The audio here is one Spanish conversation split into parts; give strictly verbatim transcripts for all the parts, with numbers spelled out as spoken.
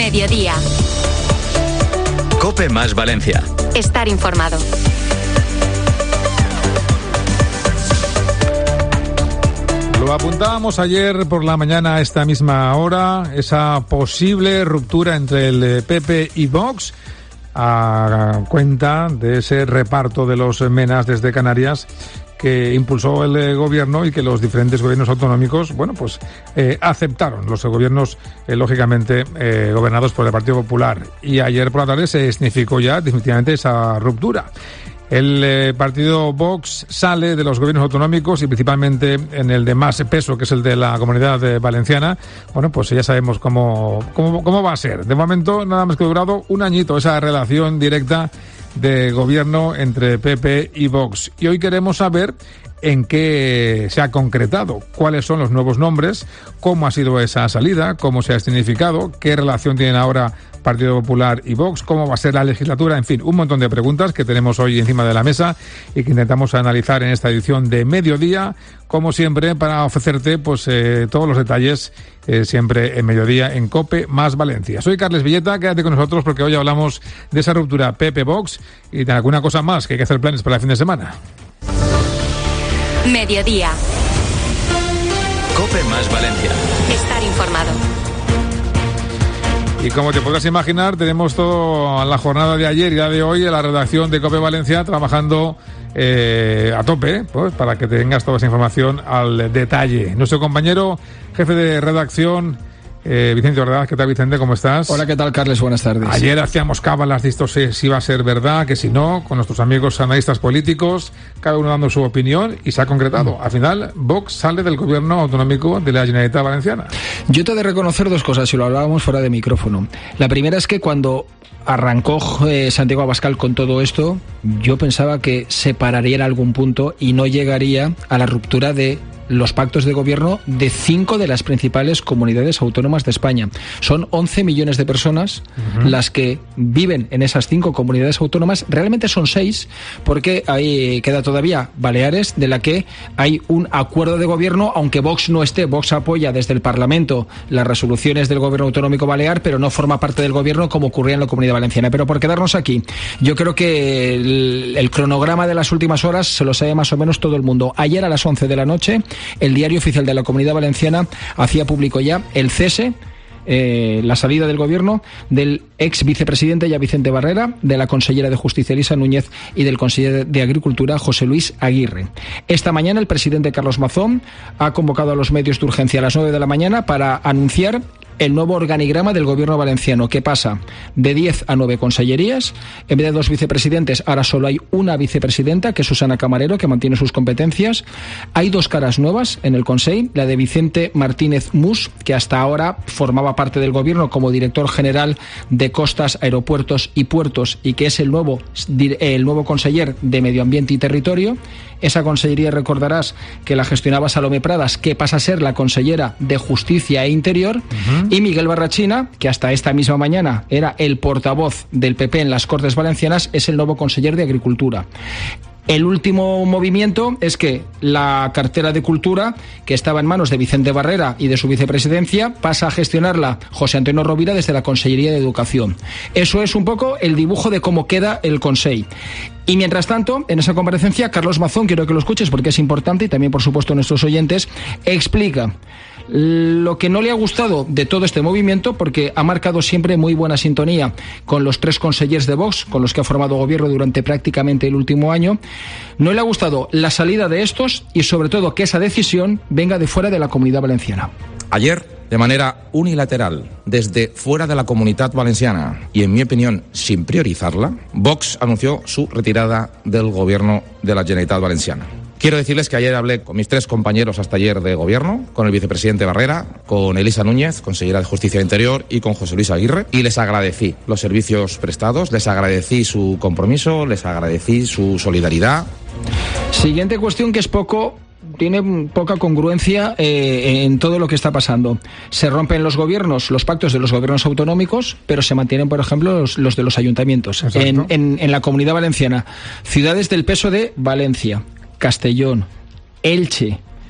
Mediodía. COPE más Valencia. Estar informado. Lo apuntábamos ayer por la mañana a esta misma hora, esa posible ruptura entre el P P y Vox a cuenta de ese reparto de los menas desde Canarias que impulsó el gobierno y que los diferentes gobiernos autonómicos, bueno, pues eh, aceptaron. Los gobiernos, eh, lógicamente, eh, gobernados por el Partido Popular. Y ayer por la tarde se significó ya definitivamente esa ruptura. El eh, partido Vox sale de los gobiernos autonómicos y principalmente en el de más peso, que es el de la Comunidad eh, Valenciana. Bueno, pues ya sabemos cómo, cómo, cómo va a ser. De momento, nada más que ha durado un añito esa relación directa de gobierno entre P P y Vox. Y hoy queremos saber en qué se ha concretado, cuáles son los nuevos nombres, cómo ha sido esa salida, cómo se ha significado, qué relación tienen ahora Partido Popular y Vox, cómo va a ser la legislatura, en fin, un montón de preguntas que tenemos hoy encima de la mesa y que intentamos analizar en esta edición de Mediodía, como siempre, para ofrecerte pues eh, todos los detalles eh, siempre en Mediodía en COPE más Valencia. Soy Carles Villeta, quédate con nosotros porque hoy hablamos de esa ruptura P P-Vox y de alguna cosa más que hay que hacer planes para el fin de semana. Mediodía. COPE más Valencia. Estar informado. Y como te podrás imaginar, tenemos toda la jornada de ayer y la de hoy en la redacción de COPE Valencia trabajando eh, a tope, pues, para que tengas toda esa información al detalle. Nuestro compañero jefe de redacción, Eh, Vicente Ordaz, ¿qué tal, Vicente? ¿Cómo estás? Hola, ¿qué tal, Carles? Buenas tardes. Ayer hacíamos cábalas de esto si, si iba a ser verdad, que si no, con nuestros amigos analistas políticos, cada uno dando su opinión, y se ha concretado. Al final, Vox sale del gobierno autonómico de la Generalitat Valenciana. Yo te he de reconocer dos cosas, y lo hablábamos fuera de micrófono. La primera es que cuando arrancó eh, Santiago Abascal con todo esto, yo pensaba que se pararía en algún punto y no llegaría a la ruptura de los pactos de gobierno de cinco de las principales comunidades autónomas de España. Son once millones de personas uh-huh. las que viven en esas cinco comunidades autónomas. Realmente son seis, porque ahí queda todavía Baleares, de la que hay un acuerdo de gobierno, aunque Vox no esté. Vox apoya desde el Parlamento las resoluciones del gobierno autonómico balear, pero no forma parte del gobierno como ocurría en la Comunidad Valenciana. Pero por quedarnos aquí, yo creo que el, el cronograma de las últimas horas se lo sabe más o menos todo el mundo. Ayer a las once de la noche, el Diario Oficial de la Comunidad Valenciana hacía público ya el cese, eh, la salida del gobierno del ex vicepresidente ya Vicente Barrera, de la consellera de Justicia Elisa Núñez y del consejero de Agricultura José Luis Aguirre. Esta mañana el presidente Carlos Mazón ha convocado a los medios de urgencia a las nueve de la mañana para anunciar el nuevo organigrama del gobierno valenciano, que pasa de diez a nueve consellerías. En vez de dos vicepresidentes, ahora solo hay una vicepresidenta, que es Susana Camarero, que mantiene sus competencias. Hay dos caras nuevas en el Consell, la de Vicente Martínez Mus, que hasta ahora formaba parte del gobierno como director general de Costas, Aeropuertos y Puertos, y que es el nuevo, el nuevo conseller de Medio Ambiente y Territorio. Esa consellería, recordarás, que la gestionaba Salomé Pradas, que pasa a ser la consellera de Justicia e Interior. Uh-huh. Y Miguel Barrachina, que hasta esta misma mañana era el portavoz del P P en las Cortes Valencianas, es el nuevo conseller de Agricultura. El último movimiento es que la cartera de Cultura, que estaba en manos de Vicente Barrera y de su vicepresidencia, pasa a gestionarla José Antonio Rovira desde la Consellería de Educación. Eso es un poco el dibujo de cómo queda el Consell. Y mientras tanto, en esa comparecencia, Carlos Mazón, quiero que lo escuches porque es importante, y también, por supuesto, nuestros oyentes, explica lo que no le ha gustado de todo este movimiento, porque ha marcado siempre muy buena sintonía con los tres consellers de Vox, con los que ha formado gobierno durante prácticamente el último año. No le ha gustado la salida de estos y, sobre todo, que esa decisión venga de fuera de la Comunidad Valenciana. Ayer, de manera unilateral, desde fuera de la Comunidad Valenciana y, en mi opinión, sin priorizarla, Vox anunció su retirada del gobierno de la Generalitat Valenciana. Quiero decirles que ayer hablé con mis tres compañeros hasta ayer de gobierno, con el vicepresidente Barrera, con Elisa Núñez, consellera de Justicia e Interior, y con José Luis Aguirre, y les agradecí los servicios prestados, les agradecí su compromiso, les agradecí su solidaridad. Siguiente cuestión, que es poco... tiene poca congruencia eh, en todo lo que está pasando. Se rompen los gobiernos, los pactos de los gobiernos autonómicos, pero se mantienen, por ejemplo, los, los de los ayuntamientos. En, en, en la Comunidad Valenciana, ciudades del peso de Valencia, Castellón, Elche,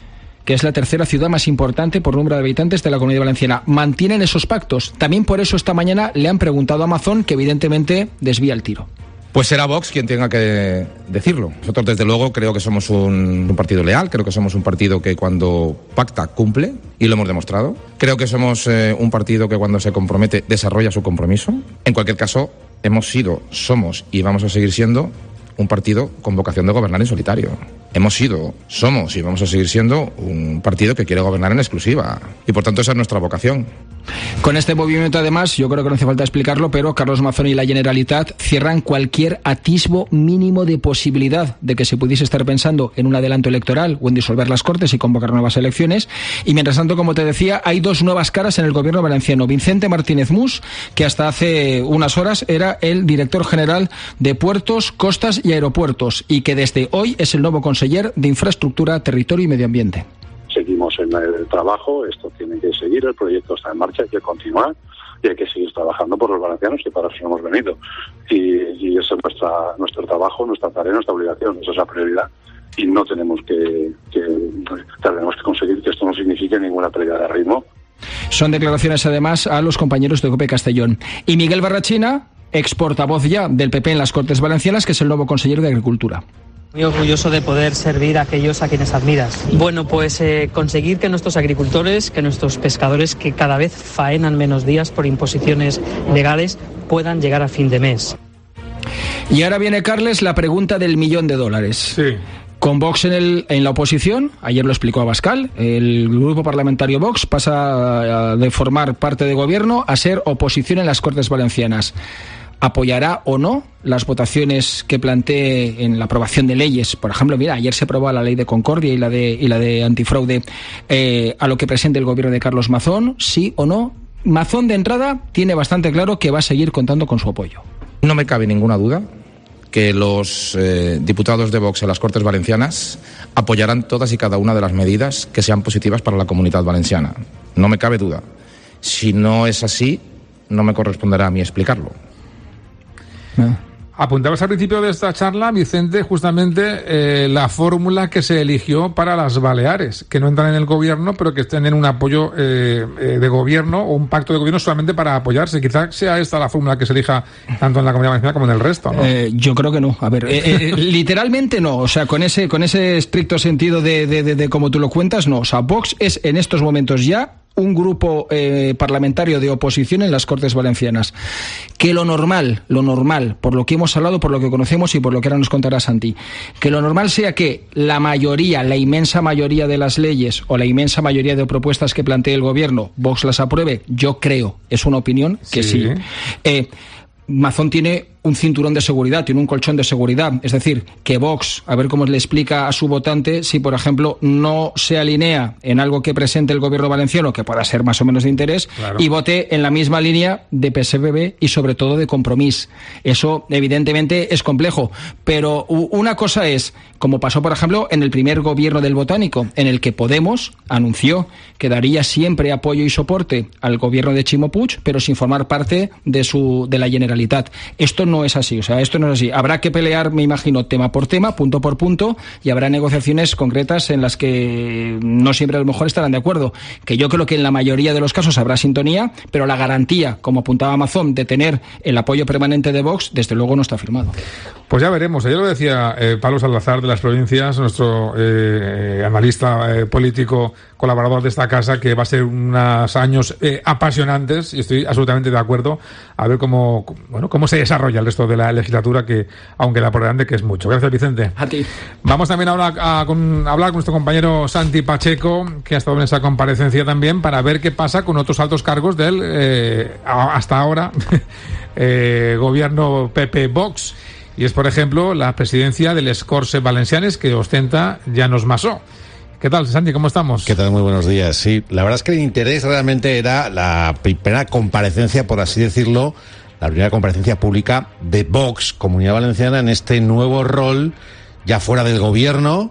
que es la tercera ciudad más importante por número de habitantes de la Comunidad Valenciana. Mantienen esos pactos. También por eso esta mañana le han preguntado a Amazon, que evidentemente desvía el tiro. Pues será Vox quien tenga que decirlo. Nosotros, desde luego, creo que somos un, un partido leal, creo que somos un partido que cuando pacta cumple, y lo hemos demostrado. Creo que somos eh, un partido que cuando se compromete desarrolla su compromiso. En cualquier caso, hemos sido, somos y vamos a seguir siendo un partido con vocación de gobernar en solitario. Hemos sido, somos y vamos a seguir siendo un partido que quiere gobernar en exclusiva. Y por tanto esa es nuestra vocación. Con este movimiento, además, yo creo que no hace falta explicarlo, pero Carlos Mazón y la Generalitat cierran cualquier atisbo mínimo de posibilidad de que se pudiese estar pensando en un adelanto electoral o en disolver las Cortes y convocar nuevas elecciones. Y mientras tanto, como te decía, hay dos nuevas caras en el gobierno valenciano. Vicente Martínez Mus, que hasta hace unas horas era el director general de Puertos, Costas y Aeropuertos, y que desde hoy es el nuevo conseller de Infraestructura, Territorio y Medio Ambiente. Seguimos en el trabajo, esto tiene que seguir, el proyecto está en marcha, hay que continuar y hay que seguir trabajando por los valencianos, que para eso hemos venido. Y, y ese es nuestra, nuestro trabajo, nuestra tarea, nuestra obligación, esa es la prioridad. Y no tenemos que, que, tenemos que conseguir que esto no signifique ninguna pérdida de ritmo. Son declaraciones, además, a los compañeros de COPE Castellón. Y Miguel Barrachina, ex portavoz ya del P P en las Cortes Valencianas, que es el nuevo consejero de Agricultura. Muy orgulloso de poder servir a aquellos a quienes admiras. Bueno, pues eh, conseguir que nuestros agricultores, que nuestros pescadores, que cada vez faenan menos días por imposiciones legales, puedan llegar a fin de mes. Y ahora viene, Carles, la pregunta del millón de dólares. Sí. Con Vox en, el, en la oposición, ayer lo explicó Abascal, el grupo parlamentario Vox pasa de formar parte de gobierno a ser oposición en las Cortes Valencianas. ¿Apoyará o no las votaciones que plantee en la aprobación de leyes? Por ejemplo, mira, ayer se aprobó la ley de concordia y la de, y la de antifraude eh, a lo que presente el gobierno de Carlos Mazón, ¿sí o no? Mazón, de entrada, tiene bastante claro que va a seguir contando con su apoyo. No me cabe ninguna duda que los eh, diputados de Vox en las Cortes Valencianas apoyarán todas y cada una de las medidas que sean positivas para la Comunidad Valenciana. No me cabe duda. Si no es así, no me corresponderá a mí explicarlo. Apuntabas al principio de esta charla, Vicente, justamente eh, la fórmula que se eligió para las Baleares, que no entran en el gobierno, pero que estén en un apoyo eh, eh, de gobierno o un pacto de gobierno solamente para apoyarse. Quizás sea esta la fórmula que se elija tanto en la Comunidad Valenciana como en el resto, ¿no? Eh, yo creo que no. A ver, eh, eh, literalmente no. O sea, con ese con ese estricto sentido de, de, de, de como tú lo cuentas, no. O sea, Vox es en estos momentos ya un grupo eh, parlamentario de oposición en las Cortes Valencianas. Que lo normal, lo normal, por lo que hemos hablado, por lo que conocemos y por lo que ahora nos contará Santi, que lo normal sea que la mayoría, la inmensa mayoría de las leyes o la inmensa mayoría de propuestas que plantee el gobierno, Vox las apruebe. Yo creo, es una opinión, que sí. sí. Eh, Mazón tiene un cinturón de seguridad, tiene un colchón de seguridad. Es decir, que Vox, a ver cómo le explica a su votante si, por ejemplo, no se alinea en algo que presente el gobierno valenciano, que pueda ser más o menos de interés, claro, y vote en la misma línea de P S B B y, sobre todo, de Compromís. Eso, evidentemente, es complejo. Pero una cosa es, como pasó, por ejemplo, en el primer gobierno del Botánico, en el que Podemos anunció que daría siempre apoyo y soporte al gobierno de Ximo Puig, pero sin formar parte de, su, de la Generalitat. Esto no es así, o sea, esto no es así. Habrá que pelear, me imagino, tema por tema, punto por punto, y habrá negociaciones concretas en las que no siempre a lo mejor estarán de acuerdo. Que yo creo que en la mayoría de los casos habrá sintonía, pero la garantía, como apuntaba Mazón, de tener el apoyo permanente de Vox, desde luego no está firmado. Pues ya veremos. Ayer lo decía eh, Pablo Salazar de las Provincias, nuestro eh, analista eh, político, colaborador de esta casa, que va a ser unos años eh, apasionantes, y estoy absolutamente de acuerdo, a ver cómo, bueno, cómo se desarrolla el resto de la legislatura, que aunque la por delante, que es mucho. Gracias, Vicente. A ti. Vamos también ahora a, a, con, a hablar con nuestro compañero Santi Pacheco, que ha estado en esa comparecencia también, para ver qué pasa con otros altos cargos del, eh, hasta ahora, eh, gobierno P P-Vox. Y es, por ejemplo, la presidencia del Corts Valencianes, que ostenta Llanos Masó. ¿Qué tal, Santi? ¿Cómo estamos? ¿Qué tal? Muy buenos días. Sí, la verdad es que el interés realmente era la primera comparecencia, por así decirlo, la primera comparecencia pública de Vox, Comunidad Valenciana, en este nuevo rol, ya fuera del gobierno,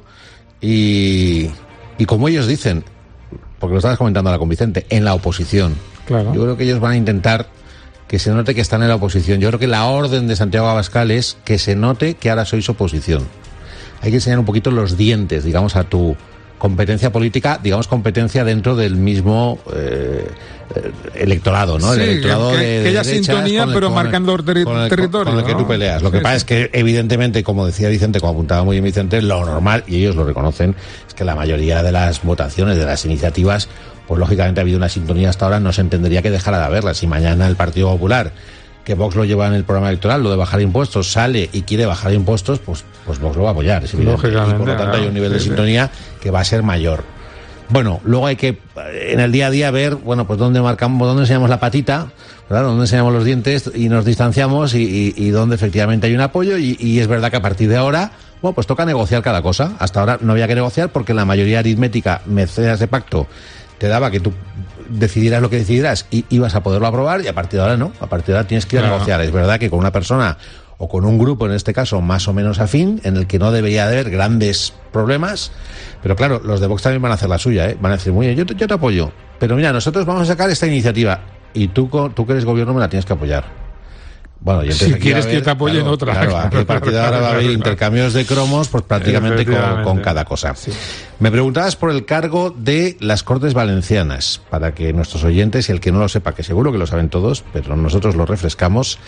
y, y como ellos dicen, porque lo estabas comentando ahora con Vicente, en la oposición. Claro. Yo creo que ellos van a intentar que se note que están en la oposición. Yo creo que la orden de Santiago Abascal es que se note que ahora sois oposición. Hay que enseñar un poquito los dientes, digamos, a tu competencia política, digamos competencia dentro del mismo eh, electorado, ¿no? Sí, el electorado que, de, que haya de derechas, sintonía, con el, pero con marcando el, terri- con el, territorio. Con el que ¿no? tú peleas. Lo sí, que pasa sí. es que, evidentemente, como decía Vicente, como apuntaba muy bien Vicente, lo normal, y ellos lo reconocen, es que la mayoría de las votaciones, de las iniciativas, pues lógicamente ha habido una sintonía hasta ahora, no se entendería que dejara de haberla. Si mañana el Partido Popular, que Vox lo lleva en el programa electoral, lo de bajar impuestos, sale y quiere bajar impuestos, pues, pues Vox lo va a apoyar, es evidente. Y por lo tanto claro, hay un nivel de sí, sintonía sí. que va a ser mayor. Bueno, luego hay que, en el día a día, ver, bueno, pues dónde marcamos, dónde enseñamos la patita, ¿verdad? Dónde enseñamos los dientes y nos distanciamos y, y, y dónde efectivamente hay un apoyo y, y es verdad que a partir de ahora, bueno, pues toca negociar cada cosa. Hasta ahora no había que negociar porque la mayoría aritmética, merced a ese pacto, te daba que tú decidieras lo que decidieras y ibas a poderlo aprobar y a partir de ahora no, a partir de ahora tienes que ir a claro. negociar. Es verdad que con una persona o con un grupo, en este caso, más o menos afín, en el que no debería haber grandes problemas, pero claro, los de Vox también van a hacer la suya, ¿eh? Van a decir, muy bien, yo te, yo te apoyo, pero mira, nosotros vamos a sacar esta iniciativa y tú, tú que eres gobierno me la tienes que apoyar. Bueno, y entonces si aquí quieres va a haber, que te apoye claro, en otra. Claro, aquí a partir de ahora va a haber intercambios de cromos, pues prácticamente con, con cada cosa. Sí. Me preguntabas por el cargo de las Cortes Valencianas, para que nuestros oyentes, y el que no lo sepa, que seguro que lo saben todos, pero nosotros lo refrescamos.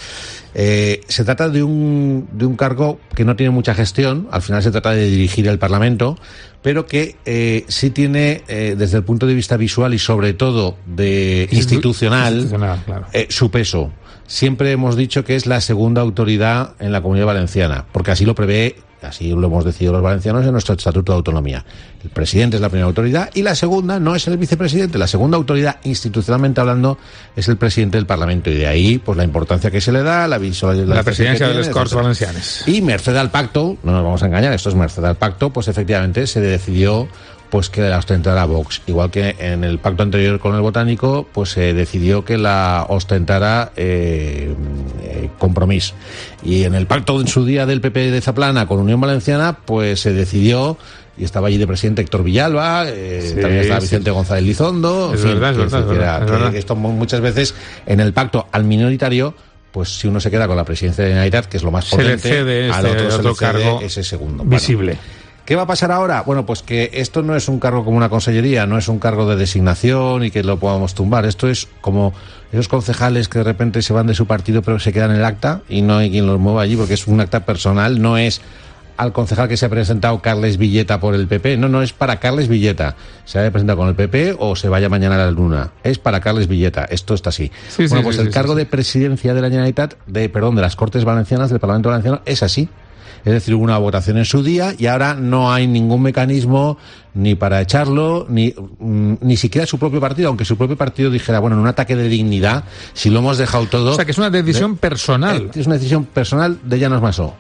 Eh, se trata de un, de un cargo que no tiene mucha gestión, al final se trata de dirigir el Parlamento, pero que eh, sí tiene, eh, desde el punto de vista visual y sobre todo de institucional, institucional claro. eh, su peso. Siempre hemos dicho que es la segunda autoridad en la Comunidad Valenciana, porque así lo prevé, así lo hemos decidido los valencianos en nuestro Estatuto de Autonomía. El presidente es la primera autoridad y la segunda no es el vicepresidente. La segunda autoridad, institucionalmente hablando, es el presidente del Parlamento. Y de ahí, pues la importancia que se le da, la visualización. La presidencia de las Cortes Valencianas. Y merced al pacto, no nos vamos a engañar, esto es merced al pacto, pues efectivamente se decidió pues que la ostentara Vox. Igual que en el pacto anterior con el Botánico, pues se decidió que la ostentara eh, eh, Compromís. Y en el pacto en su día del P P de Zaplana con Unión Valenciana, pues se decidió, y estaba allí de presidente Héctor Villalba, eh, sí, también estaba sí, Vicente sí. González Lizondo. Es en fin, verdad, es que, verdad, que, es verdad, que, es verdad. que esto muchas veces en el pacto al minoritario, pues si uno se queda con la presidencia de la Generalitat, que es lo más se potente, le cede al este otro, se otro le cede cargo ese segundo. visible. Bueno, ¿qué va a pasar ahora? Bueno, pues que esto no es un cargo como una consellería, no es un cargo de designación y que lo podamos tumbar. Esto es como esos concejales que de repente se van de su partido pero se quedan en el acta y no hay quien los mueva allí porque es un acta personal, no es al concejal que se ha presentado Carles Villeta por el P P, no, no, es para Carles Villeta. Se haya presentado con el P P o se vaya mañana a la luna. Es para Carles Villeta, esto está así. Sí, bueno, sí, pues sí, el sí, cargo sí, de presidencia de la Generalitat, de, perdón, de las Cortes Valencianas, del Parlamento Valenciano, es así. Es decir, hubo una votación en su día y ahora no hay ningún mecanismo ni para echarlo, ni, ni siquiera su propio partido, aunque su propio partido dijera, bueno, en un ataque de dignidad, si lo hemos dejado todo... O sea, que es una decisión ¿eh? personal. Es una decisión personal de Llanos Masó,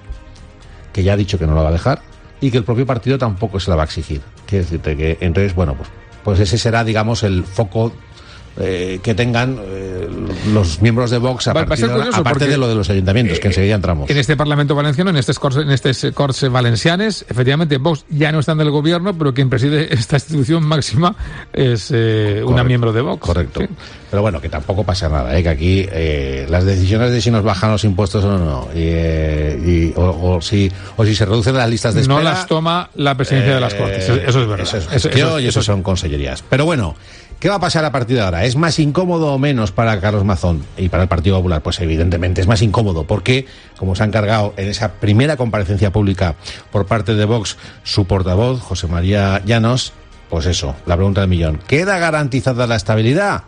que ya ha dicho que no la va a dejar y que el propio partido tampoco se la va a exigir. Quiero decirte que, entonces, bueno, pues, pues ese será, digamos, el foco... Eh, que tengan eh, los miembros de Vox a Va, partir va a de ahora, aparte de lo de los ayuntamientos, que eh, enseguida entramos. En este Parlamento Valenciano, en estos Corts, en estos Corts Valencianes, efectivamente Vox ya no está en el gobierno, pero quien preside esta institución máxima es eh, una miembro de Vox. Correcto. Sí. Pero bueno, que tampoco pasa nada, ¿eh? Que aquí eh, las decisiones de si nos bajan los impuestos o no, y, eh, y, o, o, si, o si se reducen las listas de espera... No las toma la presidencia eh, de las Cortes, eso, eso es verdad. Eso es eso, gestión eso, y eso, eso son consellerías. Pero bueno... ¿Qué va a pasar a partir de ahora? ¿Es más incómodo o menos para Carlos Mazón y para el Partido Popular? Pues evidentemente es más incómodo porque, como se ha encargado en esa primera comparecencia pública por parte de Vox su portavoz, José María Llanos, pues eso, la pregunta del millón. ¿Queda garantizada la estabilidad?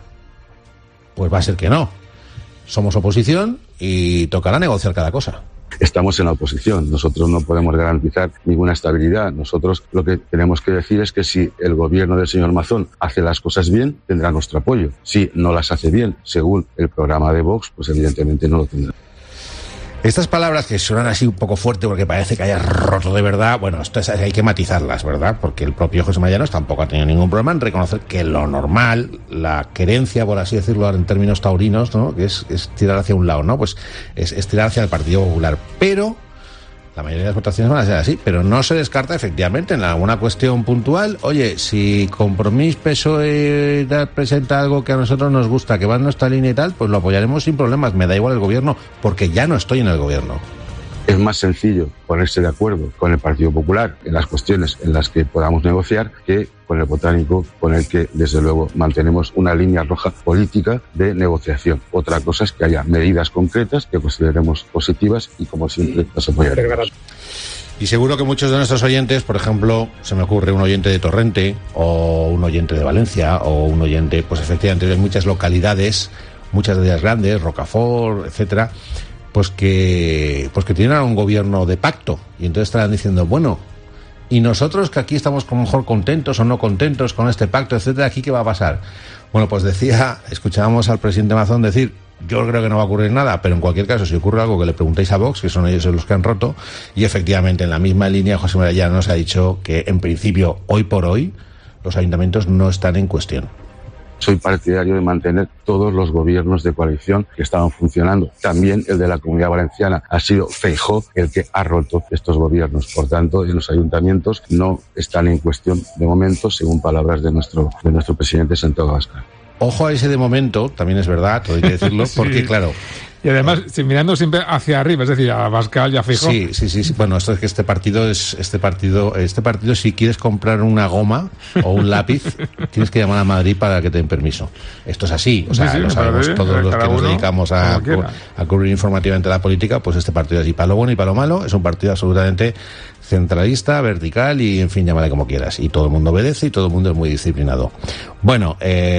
Pues va a ser que no. Somos oposición y tocará negociar cada cosa. Estamos en la oposición, nosotros no podemos garantizar ninguna estabilidad. Nosotros lo que tenemos que decir es que si el gobierno del señor Mazón hace las cosas bien, tendrá nuestro apoyo. Si no las hace bien, según el programa de Vox, pues evidentemente no lo tendrá. Estas palabras que suenan así un poco fuerte porque parece que haya roto de verdad, bueno, esto es, hay que matizarlas, ¿verdad? Porque el propio José María Llanos tampoco ha tenido ningún problema en reconocer que lo normal, la querencia, por así decirlo en términos taurinos, ¿no? Que es, es tirar hacia un lado, ¿no? Pues es, es tirar hacia el Partido Popular. Pero la mayoría de las votaciones van a ser así, pero no se descarta efectivamente en alguna cuestión puntual. Oye, si Compromís, P S O E presenta algo que a nosotros nos gusta, que va en nuestra línea y tal, pues lo apoyaremos sin problemas. Me da igual el gobierno, porque ya no estoy en el gobierno. Es más sencillo ponerse de acuerdo con el Partido Popular en las cuestiones en las que podamos negociar que con el Botánico, con el que, desde luego, mantenemos una línea roja política de negociación. Otra cosa es que haya medidas concretas que consideremos positivas y, como siempre, las apoyaremos. Y seguro que muchos de nuestros oyentes, por ejemplo, se me ocurre un oyente de Torrente o un oyente de Valencia o un oyente, pues efectivamente, de muchas localidades, muchas de ellas grandes, Rocafort, etcétera, pues que pues que tienen un gobierno de pacto y entonces estarán diciendo, bueno, y nosotros que aquí estamos como mejor contentos o no contentos con este pacto, etcétera, ¿aquí qué va a pasar? Bueno, pues decía, escuchábamos al presidente Mazón decir, yo creo que no va a ocurrir nada, pero en cualquier caso, si ocurre algo, que le preguntéis a Vox, que son ellos los que han roto, y efectivamente en la misma línea José María Llano nos ha dicho que en principio, hoy por hoy, los ayuntamientos no están en cuestión. Soy partidario de mantener todos los gobiernos de coalición que estaban funcionando. También el de la Comunidad Valenciana. Ha sido Feijóo el que ha roto estos gobiernos. Por tanto, en los ayuntamientos no están en cuestión de momento, según palabras de nuestro, de nuestro presidente Santiago Abascal. Ojo a ese de momento, también es verdad, todo hay que decirlo, sí. Porque claro... Y además, sí, mirando siempre hacia arriba, es decir, a Abascal y a Feijóo. Sí, sí, sí, sí. Bueno, esto es que este partido es este partido, este partido si quieres comprar una goma o un lápiz, tienes que llamar a Madrid para que te den permiso. Esto es así, o sea, sí, sí, lo sabemos parece, todos los que nos dedicamos a, a cubrir informativamente la política, pues este partido es así, para lo bueno y para lo malo, es un partido absolutamente centralista, vertical y, en fin, llámale como quieras. Y todo el mundo obedece y todo el mundo es muy disciplinado. Bueno,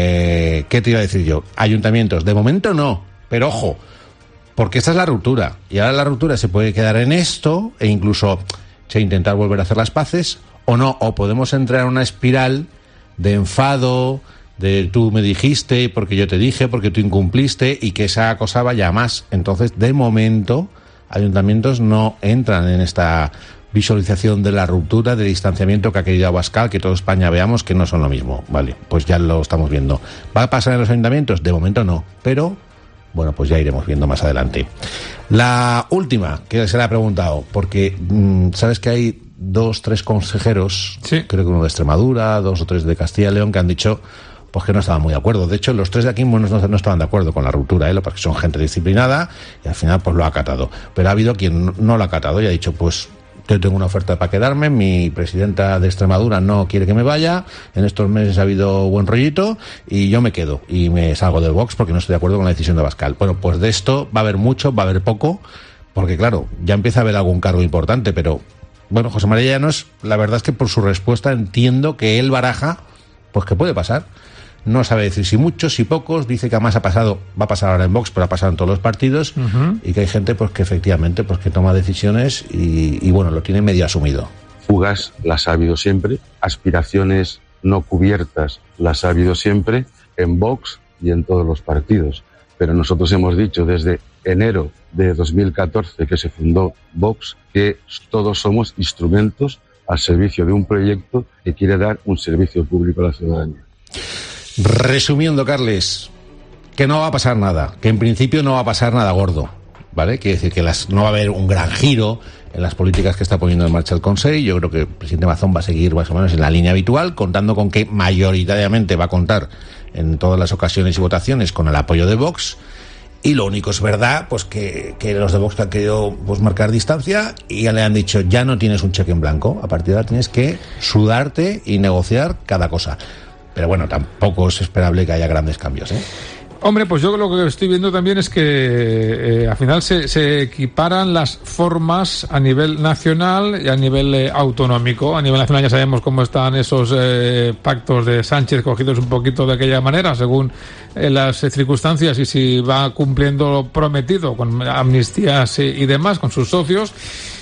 eh, ¿qué te iba a decir yo? Ayuntamientos, de momento no, pero ojo, porque esta es la ruptura, y ahora la ruptura se puede quedar en esto, e incluso che, intentar volver a hacer las paces, o no, o podemos entrar en una espiral de enfado, de tú me dijiste, porque yo te dije, porque tú incumpliste, y que esa cosa vaya a más. Entonces, de momento, ayuntamientos no entran en esta visualización de la ruptura, de distanciamiento que ha querido Abascal, que toda España veamos que no son lo mismo. Vale, pues ya lo estamos viendo. ¿Va a pasar en los ayuntamientos? De momento no, pero... bueno, pues ya iremos viendo más adelante. La última que se le ha preguntado, porque mmm, sabes que hay dos, tres consejeros, sí. Creo que uno de Extremadura, dos o tres de Castilla y León, que han dicho pues que no estaban muy de acuerdo. De hecho, los tres de aquí bueno, no, no estaban de acuerdo con la ruptura, ¿eh? Porque son gente disciplinada y al final pues lo ha acatado. Pero ha habido quien no lo ha acatado y ha dicho, pues yo tengo una oferta para quedarme, mi presidenta de Extremadura no quiere que me vaya, en estos meses ha habido buen rollito y yo me quedo y me salgo del Vox porque no estoy de acuerdo con la decisión de Abascal. Bueno, pues de esto va a haber mucho, va a haber poco, porque claro, ya empieza a haber algún cargo importante, pero bueno, José María Llanos, la verdad es que por su respuesta entiendo que él baraja, pues que puede pasar. No sabe decir si muchos, si pocos, dice que además ha pasado, va a pasar ahora en Vox, pero ha pasado en todos los partidos, uh-huh. Y que hay gente pues que efectivamente pues que toma decisiones y, y bueno, lo tiene medio asumido. Fugas las ha habido siempre, aspiraciones no cubiertas las ha habido siempre en Vox y en todos los partidos, pero nosotros hemos dicho desde enero de dos mil catorce que se fundó Vox que todos somos instrumentos al servicio de un proyecto que quiere dar un servicio público a la ciudadanía. Resumiendo, Carles, que no va a pasar nada, que en principio no va a pasar nada gordo, ¿vale? Quiere decir que las, no va a haber un gran giro en las políticas que está poniendo en marcha el Consejo. Yo creo que el presidente Mazón va a seguir más o menos en la línea habitual, contando con que mayoritariamente va a contar en todas las ocasiones y votaciones con el apoyo de Vox. Y lo único es verdad, pues que, que los de Vox han querido pues, marcar distancia y ya le han dicho, ya no tienes un cheque en blanco, a partir de ahora tienes que sudarte y negociar cada cosa. Pero bueno, tampoco es esperable que haya grandes cambios, ¿eh? Hombre, pues yo lo que estoy viendo también es que eh, al final se, se equiparan las formas a nivel nacional y a nivel eh, autonómico. A nivel nacional ya sabemos cómo están esos eh, pactos de Sánchez cogidos un poquito de aquella manera, según eh, las eh, circunstancias y si va cumpliendo lo prometido con amnistías y, y demás con sus socios.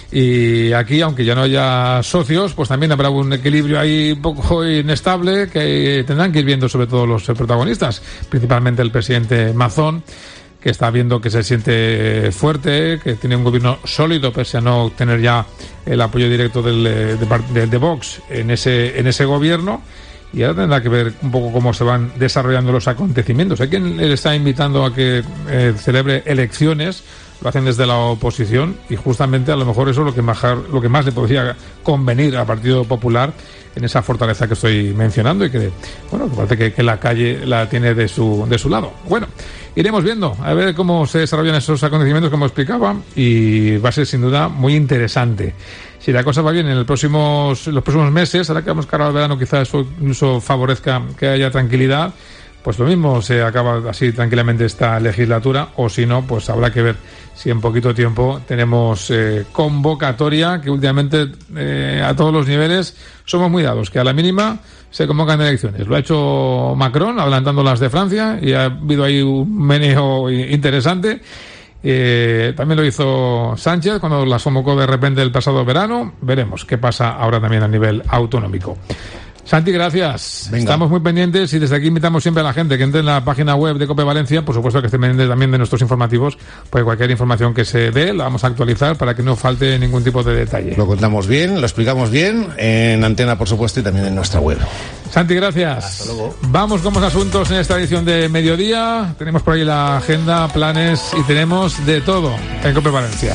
Y aquí, aunque ya no haya socios, pues también habrá un equilibrio ahí un poco inestable que tendrán que ir viendo sobre todo los protagonistas, principalmente el presidente Mazón, que está viendo que se siente fuerte, que tiene un gobierno sólido, pese a no tener ya el apoyo directo del, de, de, de Vox en ese, en ese gobierno. Y ahora tendrá que ver un poco cómo se van desarrollando los acontecimientos. Hay quien le está invitando a que eh, celebre elecciones lo hacen desde la oposición y justamente a lo mejor eso es lo que más, lo que más le podría convenir al Partido Popular en esa fortaleza que estoy mencionando y que, bueno, que parece que, que la calle la tiene de su, de su lado. Bueno, iremos viendo a ver cómo se desarrollan esos acontecimientos, como explicaba, y va a ser sin duda muy interesante. Si la cosa va bien en el próximos, los próximos meses, ahora que vamos cara al verano, quizás eso incluso favorezca que haya tranquilidad, pues lo mismo se acaba así tranquilamente esta legislatura, o si no, pues habrá que ver si en poquito tiempo tenemos eh, convocatoria, que últimamente eh, a todos los niveles somos muy dados, que a la mínima se convocan elecciones. Lo ha hecho Macron, adelantando las de Francia, y ha habido ahí un meneo interesante. Eh, también lo hizo Sánchez cuando las convocó de repente el pasado verano. Veremos qué pasa ahora también a nivel autonómico. Santi, gracias. Venga. Estamos muy pendientes y desde aquí invitamos siempre a la gente que entre en la página web de COPE Valencia, por supuesto que esté pendiente también de nuestros informativos, pues cualquier información que se dé la vamos a actualizar para que no falte ningún tipo de detalle. Lo contamos bien, lo explicamos bien, en antena por supuesto y también en nuestra web. Santi, gracias. Hasta luego. Vamos con más asuntos en esta edición de Mediodía. Tenemos por ahí la agenda, planes y tenemos de todo en COPE Valencia.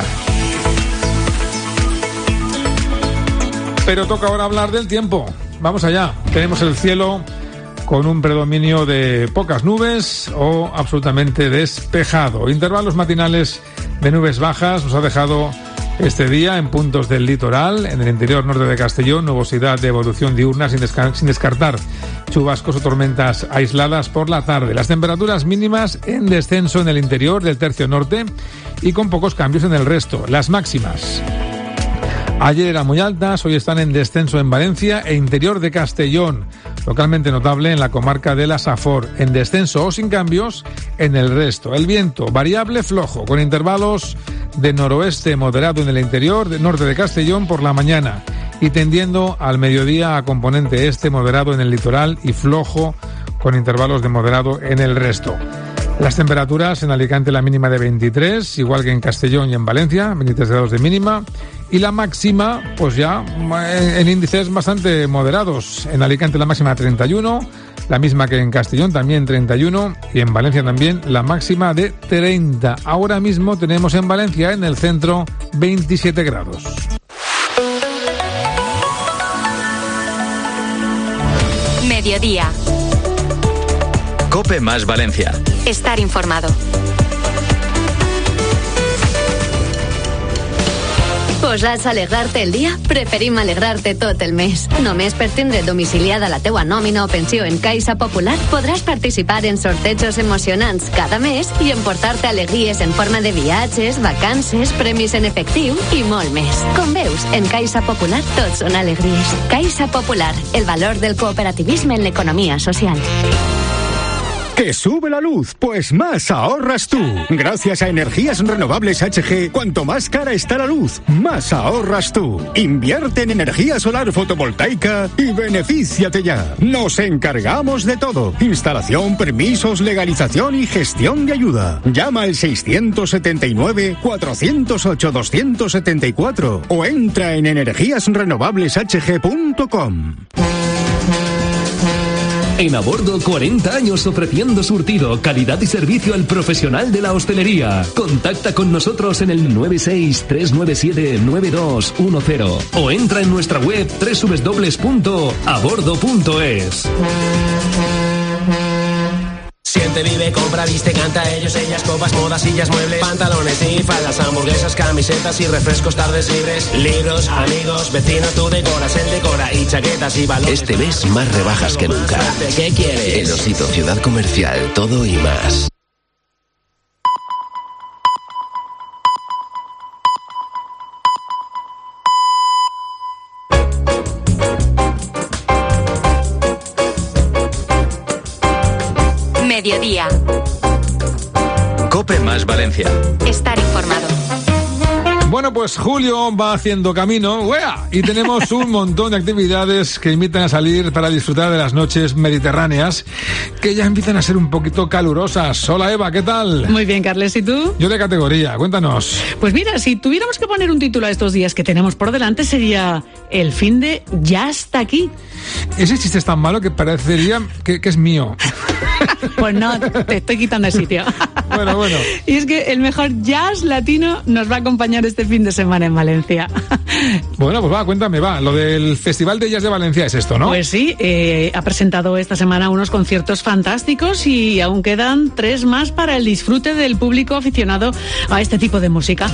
Pero toca ahora hablar del tiempo. Vamos allá. Tenemos el cielo con un predominio de pocas nubes o absolutamente despejado. Intervalos matinales de nubes bajas nos ha dejado este día en puntos del litoral, en el interior norte de Castellón, nubosidad de evolución diurna sin, desca- sin descartar chubascos o tormentas aisladas por la tarde. Las temperaturas mínimas en descenso en el interior del tercio norte y con pocos cambios en el resto. Las máximas ayer eran muy altas, hoy están en descenso en Valencia e interior de Castellón, localmente notable en la comarca de la Safor, en descenso o sin cambios en el resto. El viento variable flojo, con intervalos de noroeste moderado en el interior de norte de Castellón por la mañana y tendiendo al mediodía a componente este moderado en el litoral y flojo con intervalos de moderado en el resto. Las temperaturas en Alicante la mínima de veintitrés, igual que en Castellón y en Valencia, veintitrés grados de mínima, y la máxima, pues ya en índices bastante moderados. En Alicante la máxima treinta y uno, la misma que en Castellón también treinta y uno, y en Valencia también la máxima de treinta. Ahora mismo tenemos en Valencia, en el centro, veintisiete grados. Mediodía. COPE más Valencia. Estar informado. Posats a alegrar-te el dia? Preferim alegrar-te tot el mes. Només per tindre domiciliada la teua nòmina o pensió en Caixa Popular podràs participar en sortejos emocionants cada mes i emportar-te alegries en forma de viatges, vacances, premis en efectiu i molt més. Com veus, en Caixa Popular tots són alegries. Caixa Popular, el valor del cooperativisme en l'economia social. ¿Que sube la luz? Pues más ahorras tú. Gracias a Energías Renovables H G, cuanto más cara está la luz, más ahorras tú. Invierte en energía solar fotovoltaica y benefíciate ya. Nos encargamos de todo. Instalación, permisos, legalización y gestión de ayuda. Llama al seiscientos setenta y nueve, cuatrocientos ocho, doscientos setenta y cuatro o entra en energías renovables h g punto com. En Abordo, cuarenta años ofreciendo surtido, calidad y servicio al profesional de la hostelería. Contacta con nosotros en el nueve seis, tres nueve siete, nueve dos uno cero o entra en nuestra web doble u doble u doble u punto abordo punto es. Siente, vive, compra, viste, canta, ellos, ellas, copas, modas, sillas, muebles, pantalones y faldas, hamburguesas, camisetas y refrescos, tardes libres, libros, amigos, vecino, tú decoras, él decora y chaquetas y balones. Este mes más rebajas que nunca. ¿Qué quieres? El Osito Ciudad Comercial, todo y más. Mediodía. COPE más Valencia. Estar informado. Bueno, pues julio va haciendo camino, ¡uea! Y tenemos un montón de actividades que invitan a salir para disfrutar de las noches mediterráneas, que ya empiezan a ser un poquito calurosas. Hola Eva, ¿qué tal? Muy bien, Carles, ¿y tú? Yo de categoría, cuéntanos. Pues mira, si tuviéramos que poner un título a estos días que tenemos por delante sería El fin de ya está aquí. Ese chiste es tan malo que parecería que, que es mío. Pues no, te estoy quitando el sitio. Bueno, bueno. Y es que el mejor jazz latino nos va a acompañar este fin de semana en Valencia. Bueno, pues va, cuéntame, va. Lo del Festival de Jazz de Valencia es esto, ¿no? Pues sí, eh, ha presentado esta semana unos conciertos fantásticos y aún quedan tres más para el disfrute del público aficionado a este tipo de música.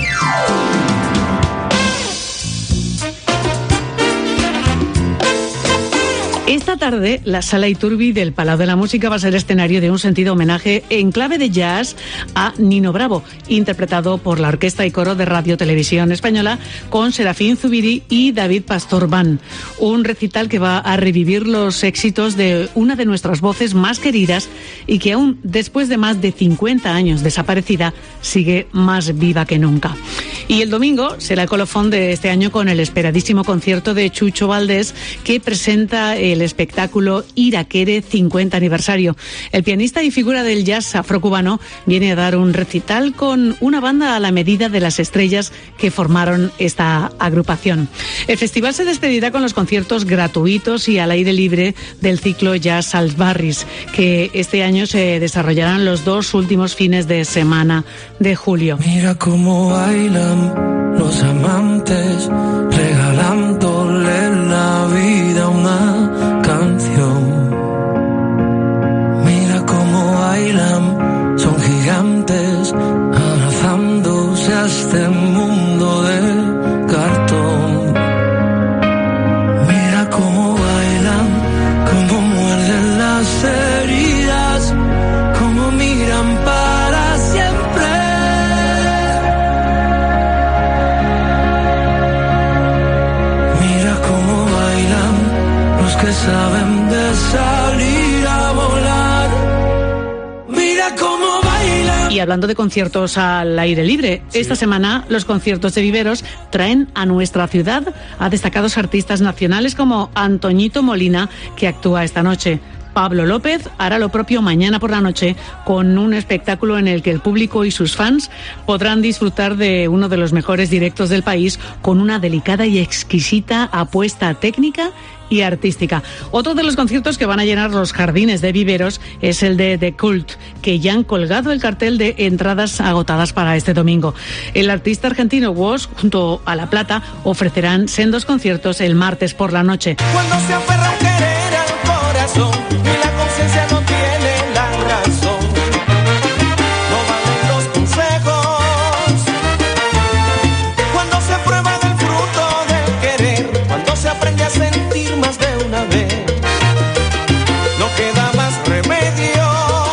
Esta tarde, la Sala Iturbi del Palau de la Música va a ser escenario de un sentido homenaje en clave de jazz a Nino Bravo, interpretado por la Orquesta y Coro de Radio Televisión Española con Serafín Zubiri y David Pastor Band. Un recital que va a revivir los éxitos de una de nuestras voces más queridas y que aún después de más de cincuenta años desaparecida sigue más viva que nunca. Y el domingo será el colofón de este año con el esperadísimo concierto de Chucho Valdés, que presenta el espectáculo Iraquere cincuenta aniversario. El pianista y figura del jazz afrocubano viene a dar un recital con una banda a la medida de las estrellas que formaron esta agrupación. El festival se despedirá con los conciertos gratuitos y al aire libre del ciclo Jazz als Barris, que este año se desarrollarán los dos últimos fines de semana de julio. Mira cómo bailan los amantes, regalándole la vida a una canción. Mira cómo bailan, son gigantes, abrazándose a este mundo de cartón. Mira cómo bailan, cómo muerden las heridas, cómo miran para siempre. Que saben de salir a volar. Mira cómo bailan. Y hablando de conciertos al aire libre, sí. Esta semana los conciertos de Viveros traen a nuestra ciudad a destacados artistas nacionales como Antoñito Molina, que actúa esta noche. Pablo López hará lo propio mañana por la noche con un espectáculo en el que el público y sus fans podrán disfrutar de uno de los mejores directos del país con una delicada y exquisita apuesta técnica y artística. Otro de los conciertos que van a llenar los jardines de Viveros es el de The Cult, que ya han colgado el cartel de entradas agotadas para este domingo. El artista argentino Woz junto a La Plata ofrecerán sendos conciertos el martes por la noche. Cuando se aferra a querer al corazón y la conciencia no tiene la razón, no valen los consejos. Cuando se prueba del fruto del querer, cuando se aprende a sentir más de una vez, no queda más remedio.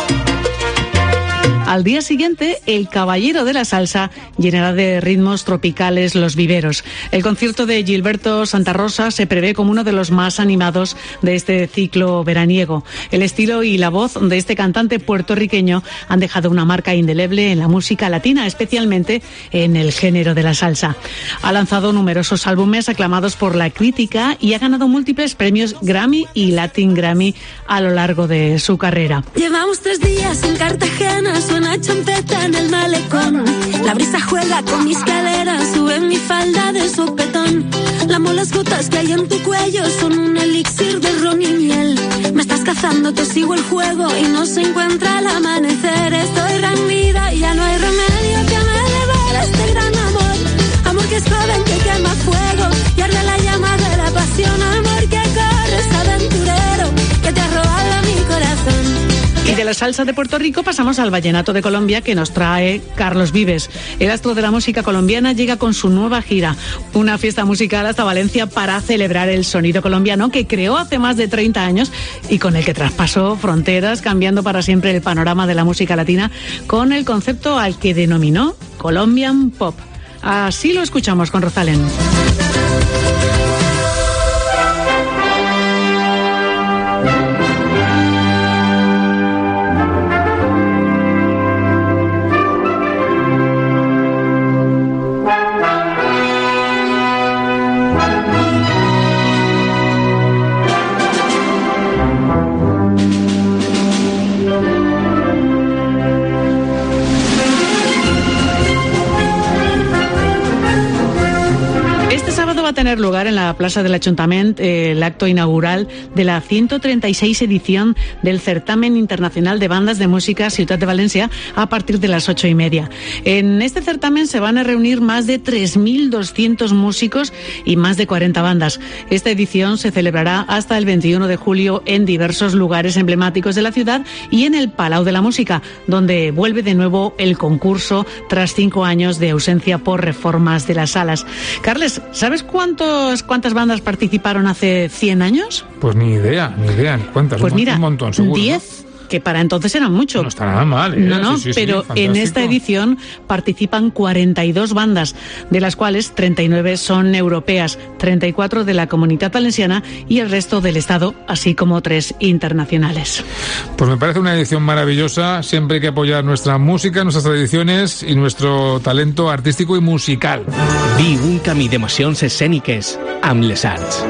Al día siguiente, el Caballero de la Salsa llenará de ritmos tropicales los Viveros. El concierto de Gilberto Santa Rosa se prevé como uno de los más animados de este ciclo veraniego. El estilo y la voz de este cantante puertorriqueño han dejado una marca indeleble en la música latina, especialmente en el género de la salsa. Ha lanzado numerosos álbumes aclamados por la crítica y ha ganado múltiples premios Grammy y Latin Grammy a lo largo de su carrera. Llevamos tres días en Cartagena, suena champeta en el malecón. La brisa juega con mis caderas, sube mi falda de sopetón. Lamo las gotas que hay en tu cuello, son un elixir de ron y miel. Me estás cazando, te sigo el juego y no se encuentra el amanecer. Estoy rendida y ya no hay remedio que me devore este gran amor. Amor que es joven, que quema fuego y arde la llama de la pasión. Amor que corres, aventurero, que te ha robado mi corazón. Y de la salsa de Puerto Rico pasamos al vallenato de Colombia, que nos trae Carlos Vives. El astro de la música colombiana llega con su nueva gira, una fiesta musical hasta Valencia para celebrar el sonido colombiano que creó hace más de treinta años y con el que traspasó fronteras, cambiando para siempre el panorama de la música latina con el concepto al que denominó Colombian Pop. Así lo escuchamos con Rosalén. va a tener lugar en la plaza del Ayuntamiento eh, el acto inaugural de la ciento treinta y seis edición del Certamen Internacional de Bandas de Música Ciutat de Valencia a partir de las ocho y media. En este certamen se van a reunir más de tres mil doscientos músicos y más de cuarenta bandas. Esta edición se celebrará hasta el veintiuno de julio en diversos lugares emblemáticos de la ciudad y en el Palau de la Música, donde vuelve de nuevo el concurso tras cinco años de ausencia por reformas de las salas. Carles, ¿sabes cuántos, cuántas bandas participaron hace cien años? Pues ni idea, ni idea, ni cuántas. Pues un, mira, un montón, seguro, diez. ¿No? Que para entonces eran mucho. No está nada mal, ¿eh? No, no, sí, sí, pero sí, en esta edición participan cuarenta y dos bandas, de las cuales treinta y nueve son europeas, treinta y cuatro de la Comunidad Valenciana y el resto del Estado, así como tres internacionales. Pues me parece una edición maravillosa. Siempre hay que apoyar nuestra música, nuestras tradiciones y nuestro talento artístico y musical. Vi un camí d'emocions escèniques amb les arts.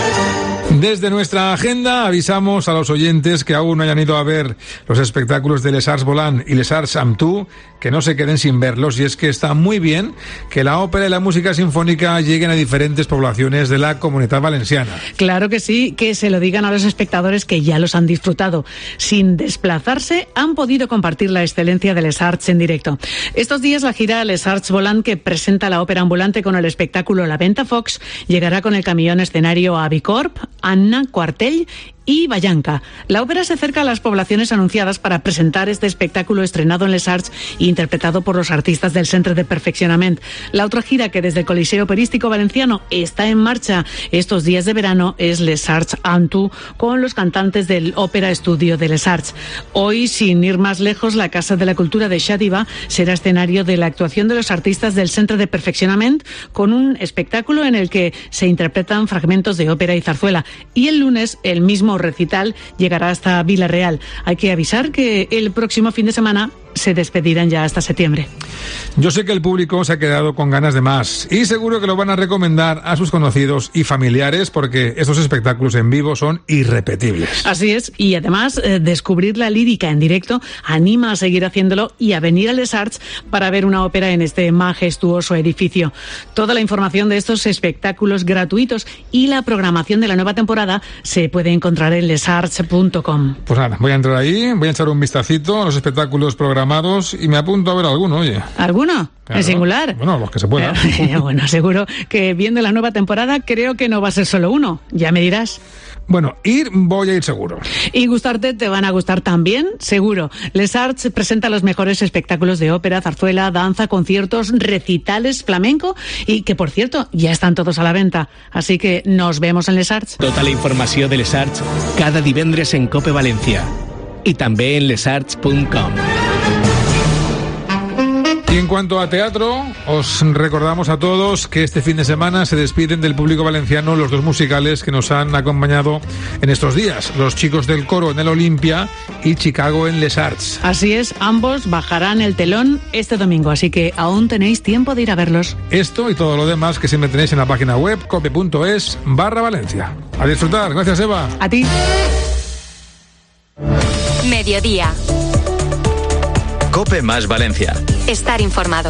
Desde nuestra agenda avisamos a los oyentes que aún no hayan ido a ver los espectáculos de Les Arts Volant y Les Arts amb tu, que no se queden sin verlos, y es que está muy bien que la ópera y la música sinfónica lleguen a diferentes poblaciones de la Comunidad Valenciana. Claro que sí, que se lo digan a los espectadores que ya los han disfrutado. Sin desplazarse, han podido compartir la excelencia de Les Arts en directo. Estos días la gira Les Arts Volant, que presenta la ópera ambulante con el espectáculo La Venta Fox, llegará con el camión escenario a Bicorp, Anna, Quartell y Vallanca. La ópera se acerca a las poblaciones anunciadas para presentar este espectáculo estrenado en Les Arts e interpretado por los artistas del Centre de Perfeccionament. La otra gira que desde el Coliseo Operístico Valenciano está en marcha estos días de verano es Les Arts amb tu, con los cantantes del Ópera Estudio de Les Arts. Hoy, sin ir más lejos, la Casa de la Cultura de Xàtiva será escenario de la actuación de los artistas del Centre de Perfeccionament, con un espectáculo en el que se interpretan fragmentos de ópera y zarzuela. Y el lunes, el mismo recital llegará hasta Vila-real. Hay que avisar que el próximo fin de semana se despedirán ya hasta septiembre. Yo sé que el público se ha quedado con ganas de más y seguro que lo van a recomendar a sus conocidos y familiares porque estos espectáculos en vivo son irrepetibles. Así es, y además eh, descubrir la lírica en directo anima a seguir haciéndolo y a venir a Les Arts para ver una ópera en este majestuoso edificio. Toda la información de estos espectáculos gratuitos y la programación de la nueva temporada se puede encontrar en lesarts punto com. Pues nada, voy a entrar ahí, voy a echar un vistacito a los espectáculos programados y me apunto a ver alguno, oye. ¿Alguno? Claro. ¿En singular? Bueno, los que se puedan. Bueno, seguro que viendo la nueva temporada creo que no va a ser solo uno, ya me dirás. Bueno, ir voy a ir seguro. Y gustarte te van a gustar también, seguro. Les Arts presenta los mejores espectáculos de ópera, zarzuela, danza, conciertos, recitales, flamenco y que, por cierto, ya están todos a la venta. Así que nos vemos en Les Arts. Tota la informació de Les Arts cada divendres en Cope Valencia y també en lesarts punto com. Y en cuanto a teatro, os recordamos a todos que este fin de semana se despiden del público valenciano los dos musicales que nos han acompañado en estos días, Los Chicos del Coro en el Olimpia y Chicago en Les Arts. Así es, ambos bajarán el telón este domingo, así que aún tenéis tiempo de ir a verlos. Esto y todo lo demás que siempre tenéis en la página web cope punto es barra Valencia. A disfrutar. Gracias, Eva. A ti. Mediodía. Cope más Valencia. Estar informado.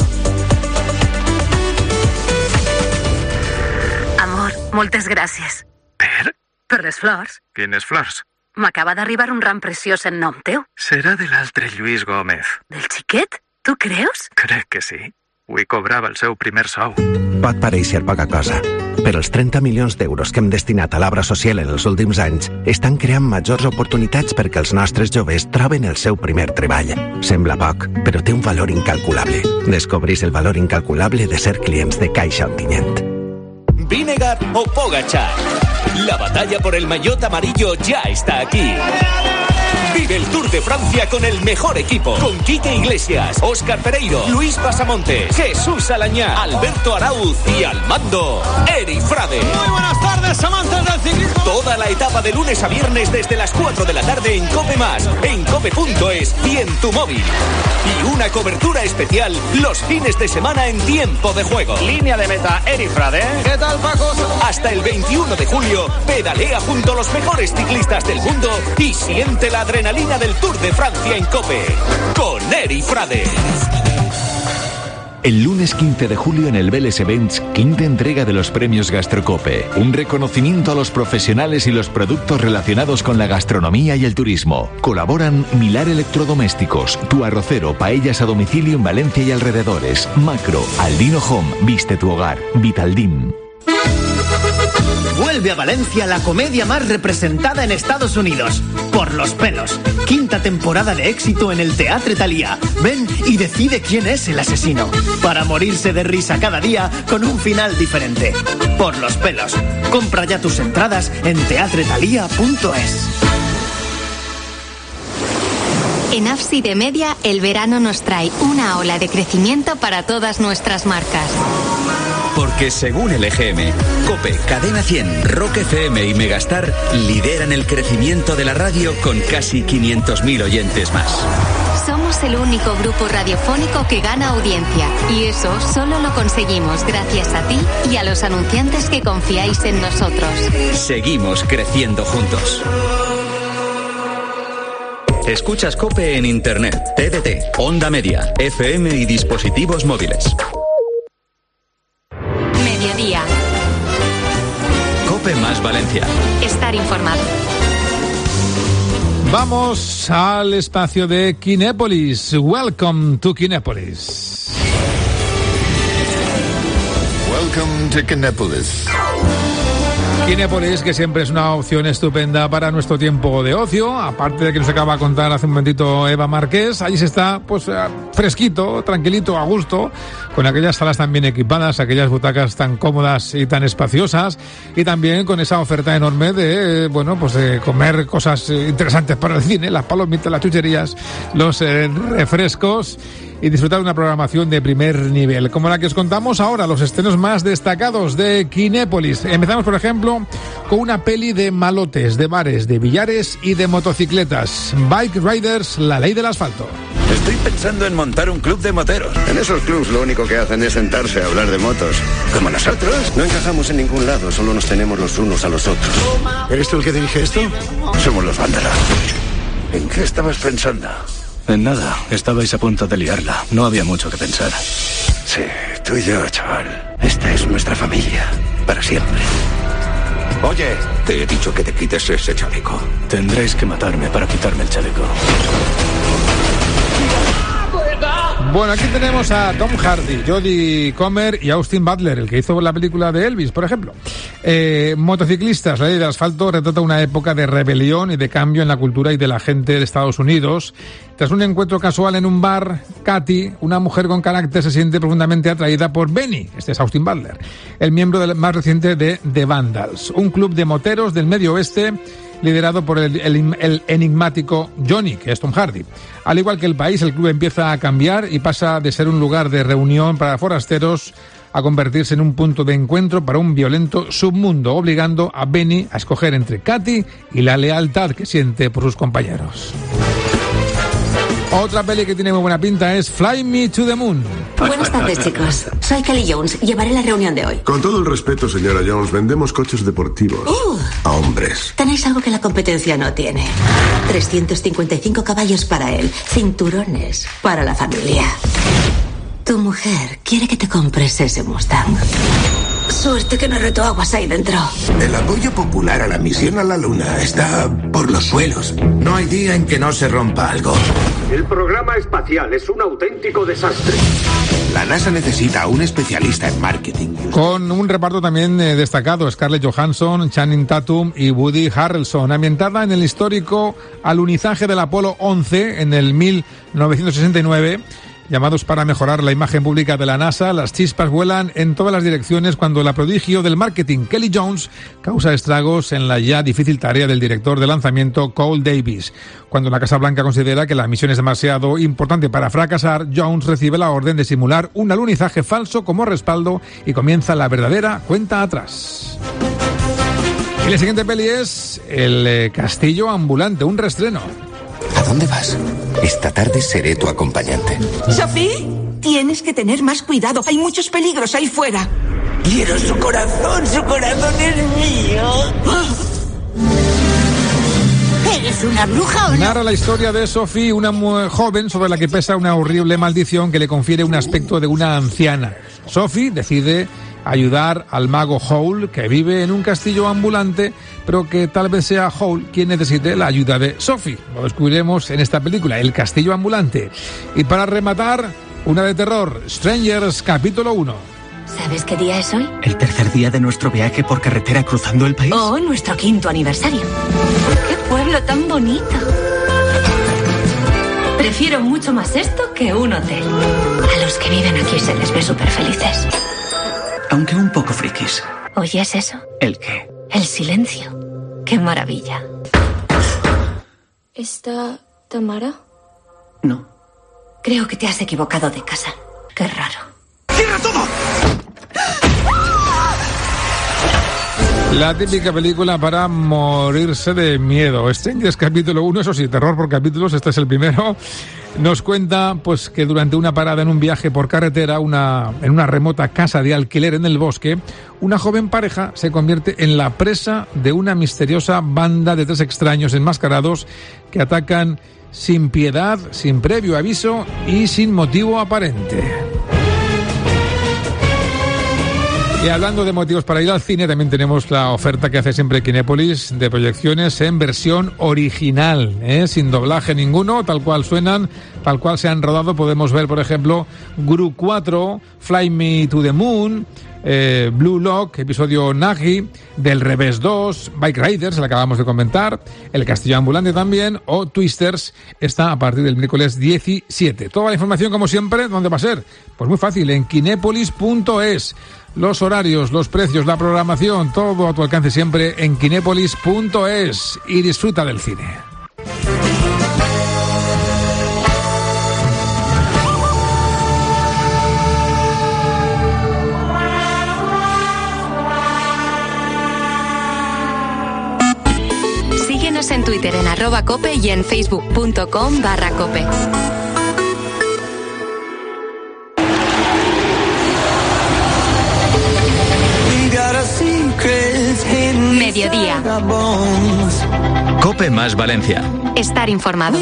Amor, moltes gràcies. Per? Per les flors. Quines flors? M'acaba d'arribar un ram preciós en nom teu. Serà de l'altre Lluís Gómez. Del xiquet? Tu creus? Crec que sí. Avui cobrava el seu primer sou. Pot pareixer poca cosa, però els trenta milions d'euros que hem destinat a l'obra social en els últims anys estan creant majors oportunitats perquè els nostres joves troben el seu primer treball. Sembla poc, però té un valor incalculable. Descobrís el valor incalculable de ser clients de Caixa Ontinyent. Vinegar o Pogacar. La batalla por el maillot amarillo ya está aquí. Vive el Tour de Francia con el mejor equipo. Con Quique Iglesias, Óscar Pereiro, Luis Pasamontes, Jesús Alañá, Alberto Arauz y al mando, Eri Frade. Muy buenas tardes, amantes del ciclismo. Toda la etapa de lunes a viernes desde las cuatro de la tarde en Cope Más, en cope punto es y en tu móvil. Y una cobertura especial los fines de semana en tiempo de juego. Línea de meta, Eri Frade. ¿Qué tal, Paco? Hasta el veintiuno de julio, pedalea junto a los mejores ciclistas del mundo y siente la adrenalina del Tour de Francia en Cope con Eri Frade. El lunes quince de julio en el Vélez Events, quinta entrega de los premios Gastrocope. Un reconocimiento a los profesionales y los productos relacionados con la gastronomía y el turismo. Colaboran Milar Electrodomésticos, Tu Arrocero, Paellas a domicilio en Valencia y alrededores, Macro, Aldino Home, Viste tu hogar, Vitaldin. Vuelve a Valencia la comedia más representada en Estados Unidos, Por los pelos. Quinta temporada de éxito en el Teatre Thalía. Ven y decide quién es el asesino, para morirse de risa cada día con un final diferente. Por los pelos. Compra ya tus entradas en teatre thalía punto es. En Ábside Media, el verano nos trae una ola de crecimiento para todas nuestras marcas. Porque según el E G M, COPE, Cadena cien, Rock F M y Megastar lideran el crecimiento de la radio con casi quinientos mil oyentes más. Somos el único grupo radiofónico que gana audiencia, y eso solo lo conseguimos gracias a ti y a los anunciantes que confiáis en nosotros. Seguimos creciendo juntos. Escuchas COPE en Internet, T D T, Onda Media, F M y dispositivos móviles. Mediodía. COPE más Valencia. Estar informado. Vamos al espacio de Kinépolis. Welcome to Kinépolis. Welcome to Kinépolis. Kinépolis, que siempre es una opción estupenda para nuestro tiempo de ocio, aparte de que nos acaba de contar hace un momentito Eva Márquez. Allí se está, pues, fresquito, tranquilito, a gusto, con aquellas salas tan bien equipadas, aquellas butacas tan cómodas y tan espaciosas, y también con esa oferta enorme de, bueno, pues de comer cosas interesantes para el cine, las palomitas, las chucherías, los eh, refrescos, y disfrutar de una programación de primer nivel, como la que os contamos ahora, los estrenos más destacados de Kinépolis. Empezamos, por ejemplo, con una peli de malotes, de bares, de billares y de motocicletas. Bike Riders, la ley del asfalto. Estoy pensando en montar un club de moteros. En esos clubs lo único que hacen es sentarse a hablar de motos. Como nosotros. No encajamos en ningún lado, solo nos tenemos los unos a los otros. ¿Eres tú el que dirige esto? Somos los vándalos. ¿En qué estabas pensando? En nada, estabais a punto de liarla. No había mucho que pensar. Sí, tú y yo, chaval. Esta es nuestra familia. Para siempre. Oye, te he dicho que te quites ese chaleco. Tendréis que matarme para quitarme el chaleco. Bueno, aquí tenemos a Tom Hardy, Jodie Comer y Austin Butler, el que hizo la película de Elvis, por ejemplo. Eh, motociclistas, la ley del asfalto retrata una época de rebelión y de cambio en la cultura y de la gente de Estados Unidos. Tras un encuentro casual en un bar, Katy, una mujer con carácter, se siente profundamente atraída por Benny, este es Austin Butler, el miembro del, más reciente de The Vandals, un club de moteros del medio oeste liderado por el, el, el enigmático Johnny, que es Tom Hardy. Al igual que el país, el club empieza a cambiar y pasa de ser un lugar de reunión para forasteros a convertirse en un punto de encuentro para un violento submundo, obligando a Benny a escoger entre Katy y la lealtad que siente por sus compañeros. Otra peli que tiene muy buena pinta es Fly Me to the Moon. Buenas tardes, chicos. Soy Kelly Jones. Llevaré la reunión de hoy. Con todo el respeto, señora Jones, vendemos coches deportivos. Uh, a hombres. Tenéis algo que la competencia no tiene. trescientos cincuenta y cinco caballos para él. Cinturones para la familia. Tu mujer quiere que te compres ese Mustang. Suerte que no reto aguas ahí dentro. El apoyo popular a la misión a la Luna está por los suelos. No hay día en que no se rompa algo. El programa espacial es un auténtico desastre. La NASA necesita a un especialista en marketing. Con un reparto también eh, destacado, Scarlett Johansson, Channing Tatum y Woody Harrelson, ambientada en el histórico alunizaje del Apolo once en el mil novecientos sesenta y nueve. Llamados para mejorar la imagen pública de la NASA, las chispas vuelan en todas las direcciones cuando la prodigio del marketing, Kelly Jones, causa estragos en la ya difícil tarea del director de lanzamiento, Cole Davis. Cuando la Casa Blanca considera que la misión es demasiado importante para fracasar, Jones recibe la orden de simular un alunizaje falso como respaldo y comienza la verdadera cuenta atrás. Y la siguiente peli es El eh, Castillo Ambulante, un reestreno. ¿A dónde vas? Esta tarde seré tu acompañante. Sophie, tienes que tener más cuidado. Hay muchos peligros ahí fuera. Quiero su corazón, su corazón es mío. ¿Eres una bruja o no? Narra la historia de Sophie, una joven sobre la que pesa una horrible maldición que le confiere un aspecto de una anciana. Sophie decide ayudar al mago Howl, que vive en un castillo ambulante, pero que tal vez sea Howl quien necesite la ayuda de Sophie. Lo descubriremos en esta película, El castillo ambulante. Y para rematar, una de terror, Strangers, capítulo uno. ¿Sabes qué día es hoy? El tercer día de nuestro viaje por carretera cruzando el país. Oh, nuestro quinto aniversario. ¡Qué pueblo tan bonito! Prefiero mucho más esto que un hotel. A los que viven aquí se les ve súper felices. Aunque un poco frikis. ¿Oyes eso? ¿El qué? El silencio. ¡Qué maravilla! ¿Está Tamara? No. Creo que te has equivocado de casa. Qué raro. ¡Cierra todo! La típica película para morirse de miedo. Strangers, capítulo uno, eso sí, terror por capítulos, este es el primero. Nos cuenta pues que durante una parada en un viaje por carretera, una, en una remota casa de alquiler en el bosque, una joven pareja se convierte en la presa de una misteriosa banda de tres extraños enmascarados que atacan sin piedad, sin previo aviso y sin motivo aparente. Y hablando de motivos para ir al cine, también tenemos la oferta que hace siempre Kinépolis de proyecciones en versión original, ¿eh? Sin doblaje ninguno, tal cual suenan, tal cual se han rodado. Podemos ver, por ejemplo, Gru cuatro, Fly Me to the Moon, eh, Blue Lock, episodio Nagi, Del Revés dos, Bike Riders, la acabamos de comentar, El Castillo Ambulante también, o Twisters, está a partir del miércoles diecisiete. Toda la información, como siempre, ¿dónde va a ser? Pues muy fácil, en kinépolis punto es. Los horarios, los precios, la programación, todo a tu alcance siempre en kinépolis punto es. Y disfruta del cine. Síguenos en Twitter en arroba cope y en facebook punto com barra cope. Mediodía. Cope más Valencia. Estar informado.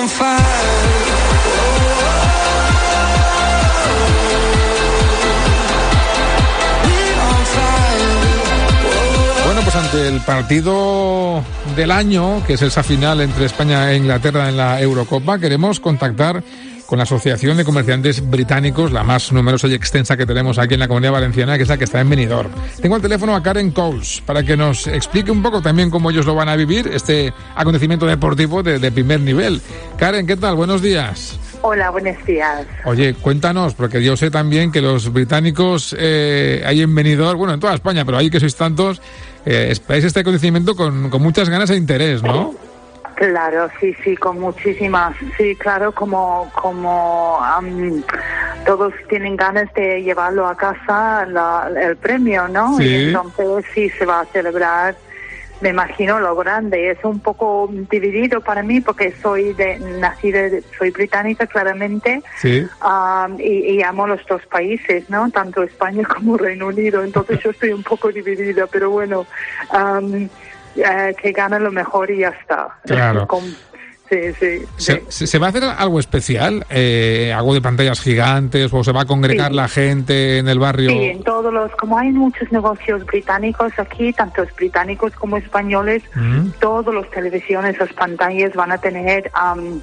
Bueno, pues ante el partido del año, que es esa final entre España e Inglaterra en la Eurocopa, queremos contactar con la Asociación de Comerciantes Británicos, la más numerosa y extensa que tenemos aquí en la Comunidad Valenciana, que es la que está en Benidorm. Tengo al teléfono a Karen Coles para que nos explique un poco también cómo ellos lo van a vivir, este acontecimiento deportivo de, de primer nivel. Karen, ¿qué tal? Buenos días. Hola, buenos días. Oye, cuéntanos, porque yo sé también que los británicos eh, ahí en Benidorm, bueno, en toda España, pero ahí que sois tantos, eh, esperáis este acontecimiento con, con muchas ganas e interés, ¿no? Claro, sí, sí, con muchísimas, sí, claro, como como um, todos tienen ganas de llevarlo a casa la, el premio, ¿no? Sí. Y entonces sí se va a celebrar, me imagino, lo grande. Es un poco dividido para mí porque soy de nacida, soy británica claramente, sí. um, y, y amo los dos países, ¿no? Tanto España como Reino Unido. Entonces yo estoy un poco dividida, pero bueno. Um, Uh, que gane lo mejor y ya está. Claro. Con, sí, sí, ¿Se, sí. ¿Se va a hacer algo especial? Eh, ¿Algo de pantallas gigantes? ¿O se va a congregar Sí. la gente en el barrio? Sí, en todos los, como hay muchos negocios británicos aquí, tanto británicos como españoles, ¿Mm? todas las televisiones, las pantallas van a tener um,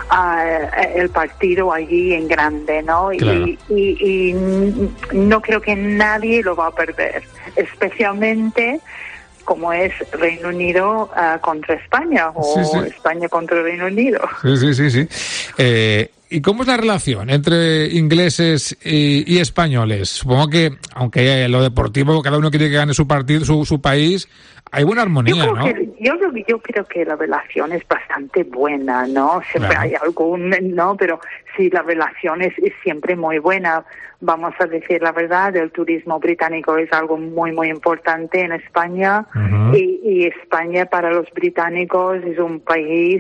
uh, el partido allí en grande, ¿no? Claro. Y, y, y no creo que nadie lo va a perder, especialmente como es Reino Unido uh, contra España o Sí, sí. España contra Reino Unido. Sí, sí, sí, sí. Eh, ¿Y cómo es la relación entre ingleses y, y españoles? Supongo que, aunque lo deportivo, cada uno quiere que gane su partido, su, su país, hay buena armonía, yo creo ¿no? Que, yo, yo creo que la relación es bastante buena, ¿no? Siempre Claro. hay algún, ¿no? Pero sí, la relación es, es siempre muy buena. Vamos a decir la verdad, el turismo británico es algo muy, muy importante en España. Ujú. y, y España para los británicos es un país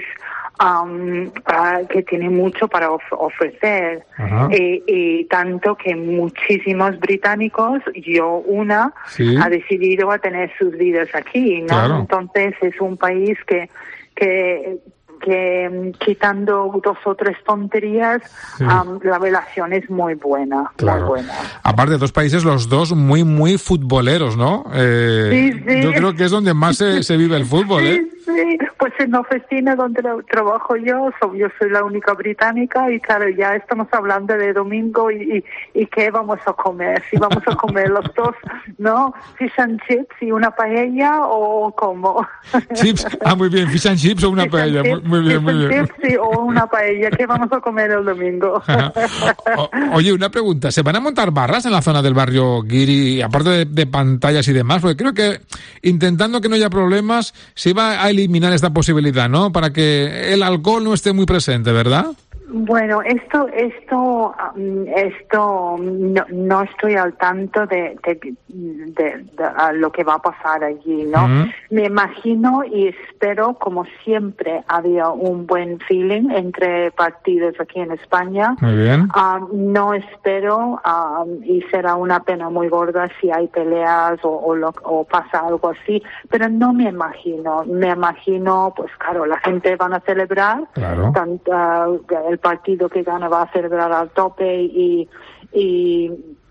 um, uh, que tiene mucho para of- ofrecer. Ajá. Y, y tanto que muchísimos británicos, yo una, Sí. ha decidido a tener sus vidas aquí, ¿no? Claro. Entonces es un país que que que quitando dos o tres tonterías, sí. um, la relación es muy buena, claro. muy buena. Aparte, dos países, los dos muy, muy futboleros, ¿no? Eh, sí, sí. Yo creo que es donde más se, se vive el fútbol, ¿eh? Sí, sí. Pues en la oficina donde trabajo yo, yo soy la única británica y claro, ya estamos hablando de domingo y, y, y qué vamos a comer. Si vamos a comer los dos, ¿no? Fish and chips y una paella o cómo. Chips, ah, muy bien, fish and chips o una fish paella, muy, muy bien, muy bien. Chips, sí, o una paella, ¿qué vamos a comer el domingo? o, oye, una pregunta, ¿se van a montar barras en la zona del barrio Guiri, aparte de, de pantallas y demás? Porque creo que intentando que no haya problemas, se va a eliminar esta posibilidad, ¿no? Para que el alcohol no esté muy presente, ¿verdad? Bueno, esto, esto, esto, no, no estoy al tanto de, de, de, de, de lo que va a pasar allí, ¿no? Uh-huh. Me imagino y espero, como siempre, había un buen feeling entre partidos aquí en España. Muy bien. Um, no espero, um, y será una pena muy gorda si hay peleas o, o, lo, o pasa algo así, pero no me imagino. Me imagino, pues claro, la gente van a celebrar, claro. tanto, uh, el partido que gana va a celebrar al tope y, y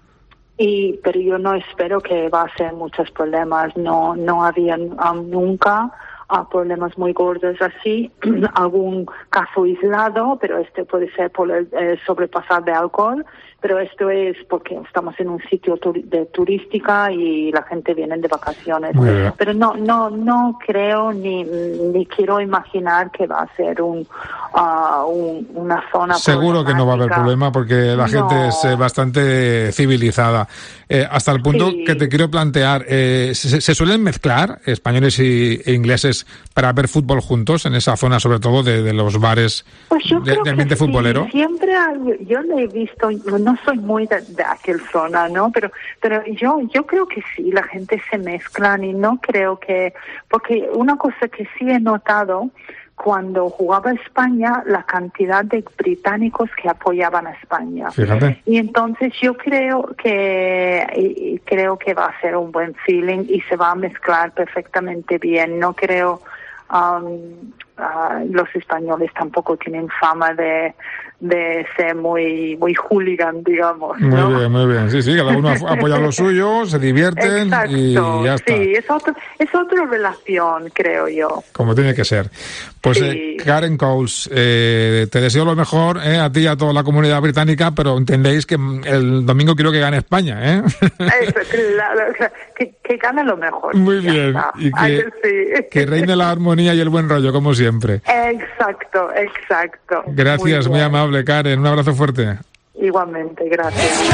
y pero yo no espero que va a ser muchos problemas. No no había um, nunca uh, problemas muy gordos así. Algún caso aislado, pero este puede ser por el eh, sobrepasar de alcohol, pero esto es porque estamos en un sitio turi- de turística y la gente viene de vacaciones. Pero no no no creo ni ni quiero imaginar que va a ser un, uh, un una zona seguro que no va a haber problema porque la gente no. es eh, bastante civilizada. Eh, hasta el punto sí. que te quiero plantear, eh, ¿se, ¿se suelen mezclar españoles y, e ingleses para ver fútbol juntos en esa zona, sobre todo de, de los bares pues yo de, creo de ambiente que futbolero? Sí. Siempre hay, yo le he visto, no soy muy de, de aquel zona, ¿no? Pero pero yo yo creo que sí, la gente se mezclan y no creo que... Porque una cosa que sí he notado, cuando jugaba España, la cantidad de británicos que apoyaban a España. Fíjate. Y entonces yo creo que y, y creo que va a ser un buen feeling y se va a mezclar perfectamente bien. No creo... Um, uh, los españoles tampoco tienen fama de de ser muy muy hooligan, digamos, ¿no? Muy bien, muy bien. Sí, sí, cada uno apoya lo suyo, se divierten. Exacto, y ya está. Sí, es, otro, es otra relación, creo yo. Como tiene que ser. Pues sí. eh, Karen Coles, eh, te deseo lo mejor eh, a ti y a toda la comunidad británica, pero entendéis que el domingo quiero que gane España, ¿eh? Eso, claro, que, que gane lo mejor. Muy bien. Y que, sí. que reine la armonía y el buen rollo, como siempre. Exacto, exacto. Gracias, muy, muy amable, Karen. Un abrazo fuerte. Igualmente, gracias.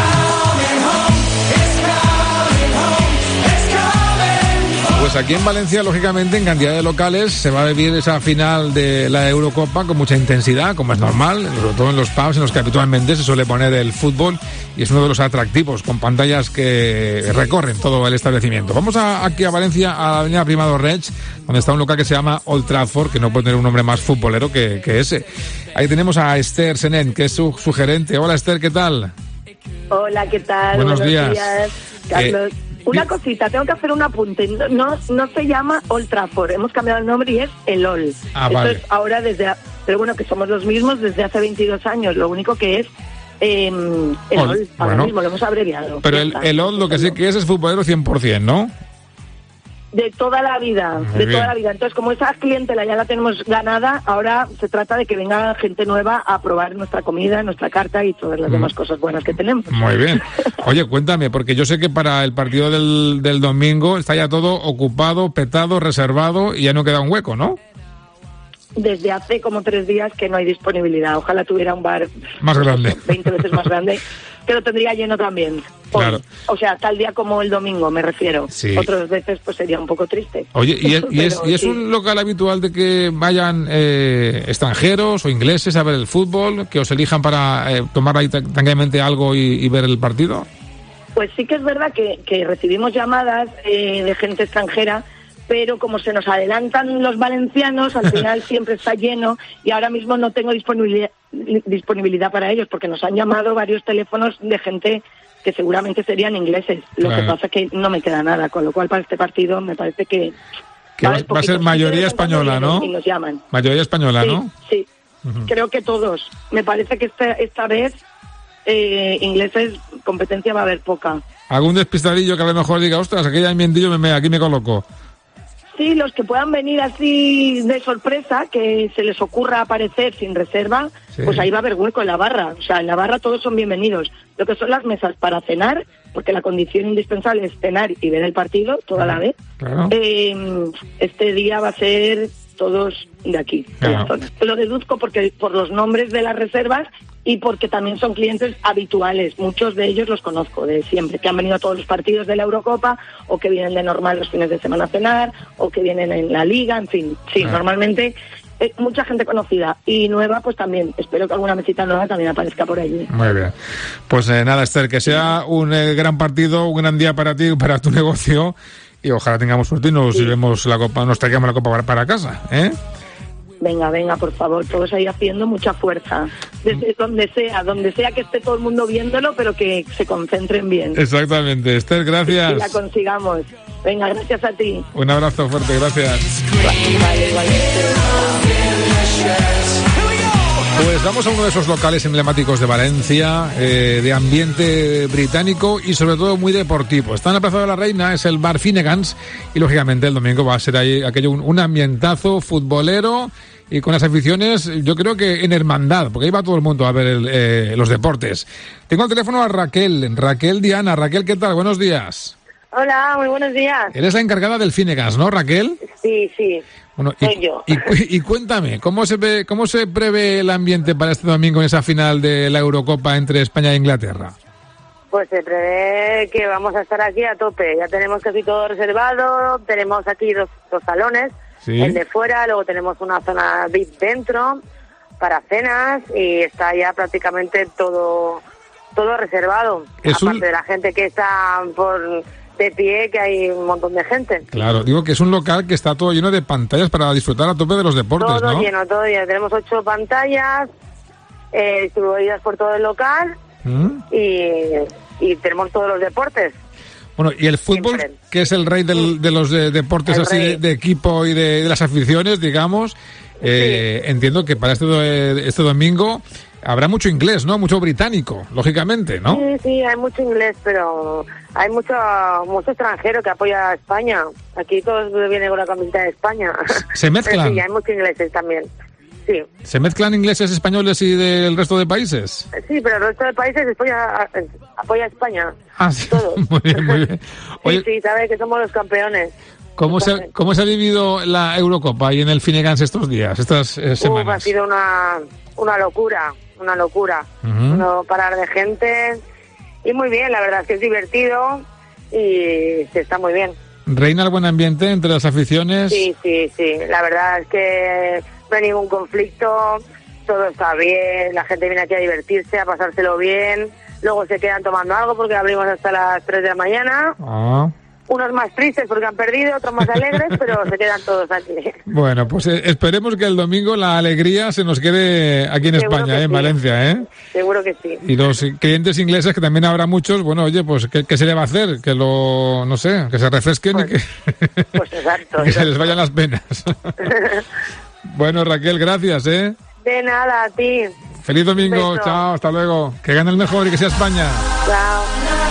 Pues aquí en Valencia, lógicamente, en cantidad de locales, se va a vivir esa final de la Eurocopa con mucha intensidad, como es normal, sobre todo en los pubs en los que habitualmente se suele poner el fútbol, y es uno de los atractivos, con pantallas que recorren todo el establecimiento. Vamos a, aquí a Valencia, a la avenida Prima d'Orreig, donde está un local que se llama Old Trafford, que no puede tener un nombre más futbolero que, que ese. Ahí tenemos a Esther Senén, que es su, su gerente. Hola, Esther, ¿qué tal? Hola, ¿qué tal? Buenos, Buenos días. días, Carlos. Eh, Una cosita, tengo que hacer un apunte. No, no se llama Old Trafford, hemos cambiado el nombre y es el Old. Ah, Esto vale. es ahora desde, pero bueno, que somos los mismos desde hace veintidós años. Lo único que es eh, el Old, Old ahora bueno. mismo, lo hemos abreviado. Pero el, el Old lo que sí que es es futbolero cien por ciento, ¿no? De toda la vida, Muy de bien. toda la vida. Entonces, como esa clientela ya la tenemos ganada, ahora se trata de que venga gente nueva a probar nuestra comida, nuestra carta y todas las mm. demás cosas buenas que tenemos. Muy bien. Oye, cuéntame, porque yo sé que para el partido del, del domingo está ya todo ocupado, petado, reservado y ya no queda un hueco, ¿no? Desde hace como tres días que no hay disponibilidad. Ojalá tuviera un bar más grande, veinte veces más grande, que lo tendría lleno también. Hoy. Claro. O sea, tal día como el domingo, me refiero. Sí. Otras veces pues sería un poco triste. Oye, ¿y es, y es, y es sí. un local habitual de que vayan eh, extranjeros o ingleses a ver el fútbol, que os elijan para eh, tomar ahí tranquilamente algo y, y ver el partido? Pues sí que es verdad que, que recibimos llamadas eh, de gente extranjera, pero como se nos adelantan los valencianos, al final siempre está lleno y ahora mismo no tengo disponibilidad, disponibilidad para ellos porque nos han llamado varios teléfonos de gente que seguramente serían ingleses. Lo claro. que pasa es que no me queda nada, con lo cual para este partido me parece que Que va, va a ser mayoría española, ¿no? Y nos llaman. Mayoría española, sí, ¿no? Sí, uh-huh. Creo que todos. Me parece que esta, esta vez eh, ingleses competencia va a haber poca. ¿Algún despistadillo que a lo mejor diga, ostras, aquí hay enmiendillo, me, me, aquí me coloco? Sí, los que puedan venir así de sorpresa, que se les ocurra aparecer sin reserva, sí. Pues ahí va a haber hueco en la barra. O sea, en la barra todos son bienvenidos. Lo que son las mesas para cenar, porque la condición indispensable es cenar y ver el partido toda la vez. Claro. Eh, este día va a ser todos de aquí, de claro. la zona. Lo deduzco porque por los nombres de las reservas y porque también son clientes habituales. Muchos de ellos los conozco de siempre, que han venido a todos los partidos de la Eurocopa o que vienen de normal los fines de semana a cenar o que vienen en la Liga, en fin. Sí, ah. normalmente eh, mucha gente conocida y nueva, pues también. Espero que alguna mesita nueva también aparezca por allí. Muy bien. Pues eh, nada, Esther, que sea un eh, gran partido, un gran día para ti, para tu negocio y ojalá tengamos suerte y nos sí. llevemos la copa, nos traigamos la copa para, para casa, ¿eh? Venga, venga, por favor, todos ahí haciendo mucha fuerza. Desde donde sea, donde sea que esté todo el mundo viéndolo, pero que se concentren bien. Exactamente. Esther, gracias. Y la consigamos. Venga, gracias a ti. Un abrazo fuerte, gracias. Vale, igualmente. Pues vamos a uno de esos locales emblemáticos de Valencia, eh, de ambiente británico y sobre todo muy deportivo. Está en la Plaza de la Reina, es el bar Finnegan's y lógicamente el domingo va a ser ahí aquello un, un ambientazo futbolero y con las aficiones, yo creo que en hermandad, porque ahí va todo el mundo a ver el, eh, los deportes. Tengo al teléfono a Raquel, Raquel Diana. Raquel, ¿qué tal? Buenos días. Hola, muy buenos días. Eres la encargada del Finnegan's, ¿no, Raquel? Sí, sí. Bueno, soy y, yo. Y, y cuéntame, ¿cómo se ve, cómo se prevé el ambiente para este domingo en esa final de la Eurocopa entre España e Inglaterra? Pues se prevé que vamos a estar aquí a tope. Ya tenemos casi todo reservado, tenemos aquí dos, dos salones, ¿sí? El de fuera, luego tenemos una zona V I P dentro para cenas y está ya prácticamente todo todo reservado. Es Aparte un... de la gente que está por de pie, que hay un montón de gente. Claro, digo que es un local que está todo lleno de pantallas para disfrutar a tope de los deportes, todo ¿no? lleno, todo lleno. Tenemos ocho pantallas eh, distribuidas por todo el local ¿Mm? y, y tenemos todos los deportes. Bueno, y el fútbol, siempre. Que es el rey del, de los de, deportes el así de, de equipo y de, de las aficiones, digamos, eh, sí. Entiendo que para este, este domingo habrá mucho inglés, ¿no? Mucho británico, lógicamente, ¿no? Sí, sí, hay mucho inglés, pero hay mucho mucho extranjero que apoya a España. Aquí todos vienen con la camiseta de España. ¿Se mezclan? Pero sí, hay muchos ingleses también. Sí. ¿Se mezclan ingleses, españoles y del resto de países? Sí, pero el resto de países apoya, apoya a España. Ah, sí. Todos. Muy bien, muy bien. Oye, sí, sí, sabe que somos los campeones. ¿Cómo se, ¿Cómo se ha vivido la Eurocopa ahí en el Finnegan's estos días, estas eh, semanas? Uf, ha sido una, una locura, una locura. Uh-huh. No parar de gente. Y muy bien, la verdad es que es divertido y se está muy bien. ¿Reina el buen ambiente entre las aficiones? Sí, sí, sí. La verdad es que no hay ningún conflicto, todo está bien, la gente viene aquí a divertirse, a pasárselo bien. Luego se quedan tomando algo porque abrimos hasta las tres de la mañana. Ah. Unos más tristes porque han perdido, otros más alegres, pero se quedan todos aquí. Bueno, pues eh, esperemos que el domingo la alegría se nos quede aquí en Seguro España, eh, en sí. Valencia, ¿eh? Seguro que sí. Y los clientes ingleses, que también habrá muchos, bueno, oye, pues, ¿qué, qué se le va a hacer? Que lo, no sé, que se refresquen pues, y que, pues exacto, y que exacto. se les vayan las penas. Bueno, Raquel, gracias, ¿eh? De nada, a ti. Feliz domingo, chao, hasta luego. Que gane el mejor y que sea España. Chao.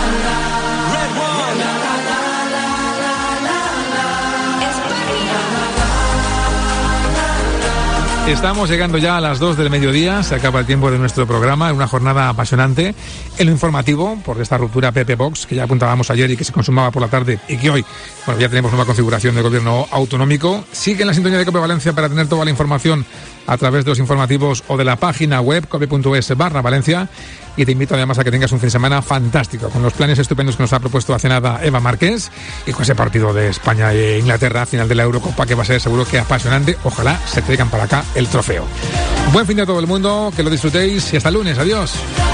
Estamos llegando ya a las dos del mediodía, se acaba el tiempo de nuestro programa, en una jornada apasionante. En lo informativo, por esta ruptura P P Box, que ya apuntábamos ayer y que se consumaba por la tarde, y que hoy, bueno, ya tenemos nueva configuración de gobierno autonómico. Sigue en la sintonía de COPE Valencia para tener toda la información a través de los informativos o de la página web cope.es barra Valencia. Y te invito además a que tengas un fin de semana fantástico, con los planes estupendos que nos ha propuesto hace nada Eva Márquez y con ese partido de España e Inglaterra, final de la Eurocopa, que va a ser seguro que apasionante. Ojalá se traigan para acá el trofeo. Buen fin de todo el mundo, que lo disfrutéis y hasta el lunes. Adiós.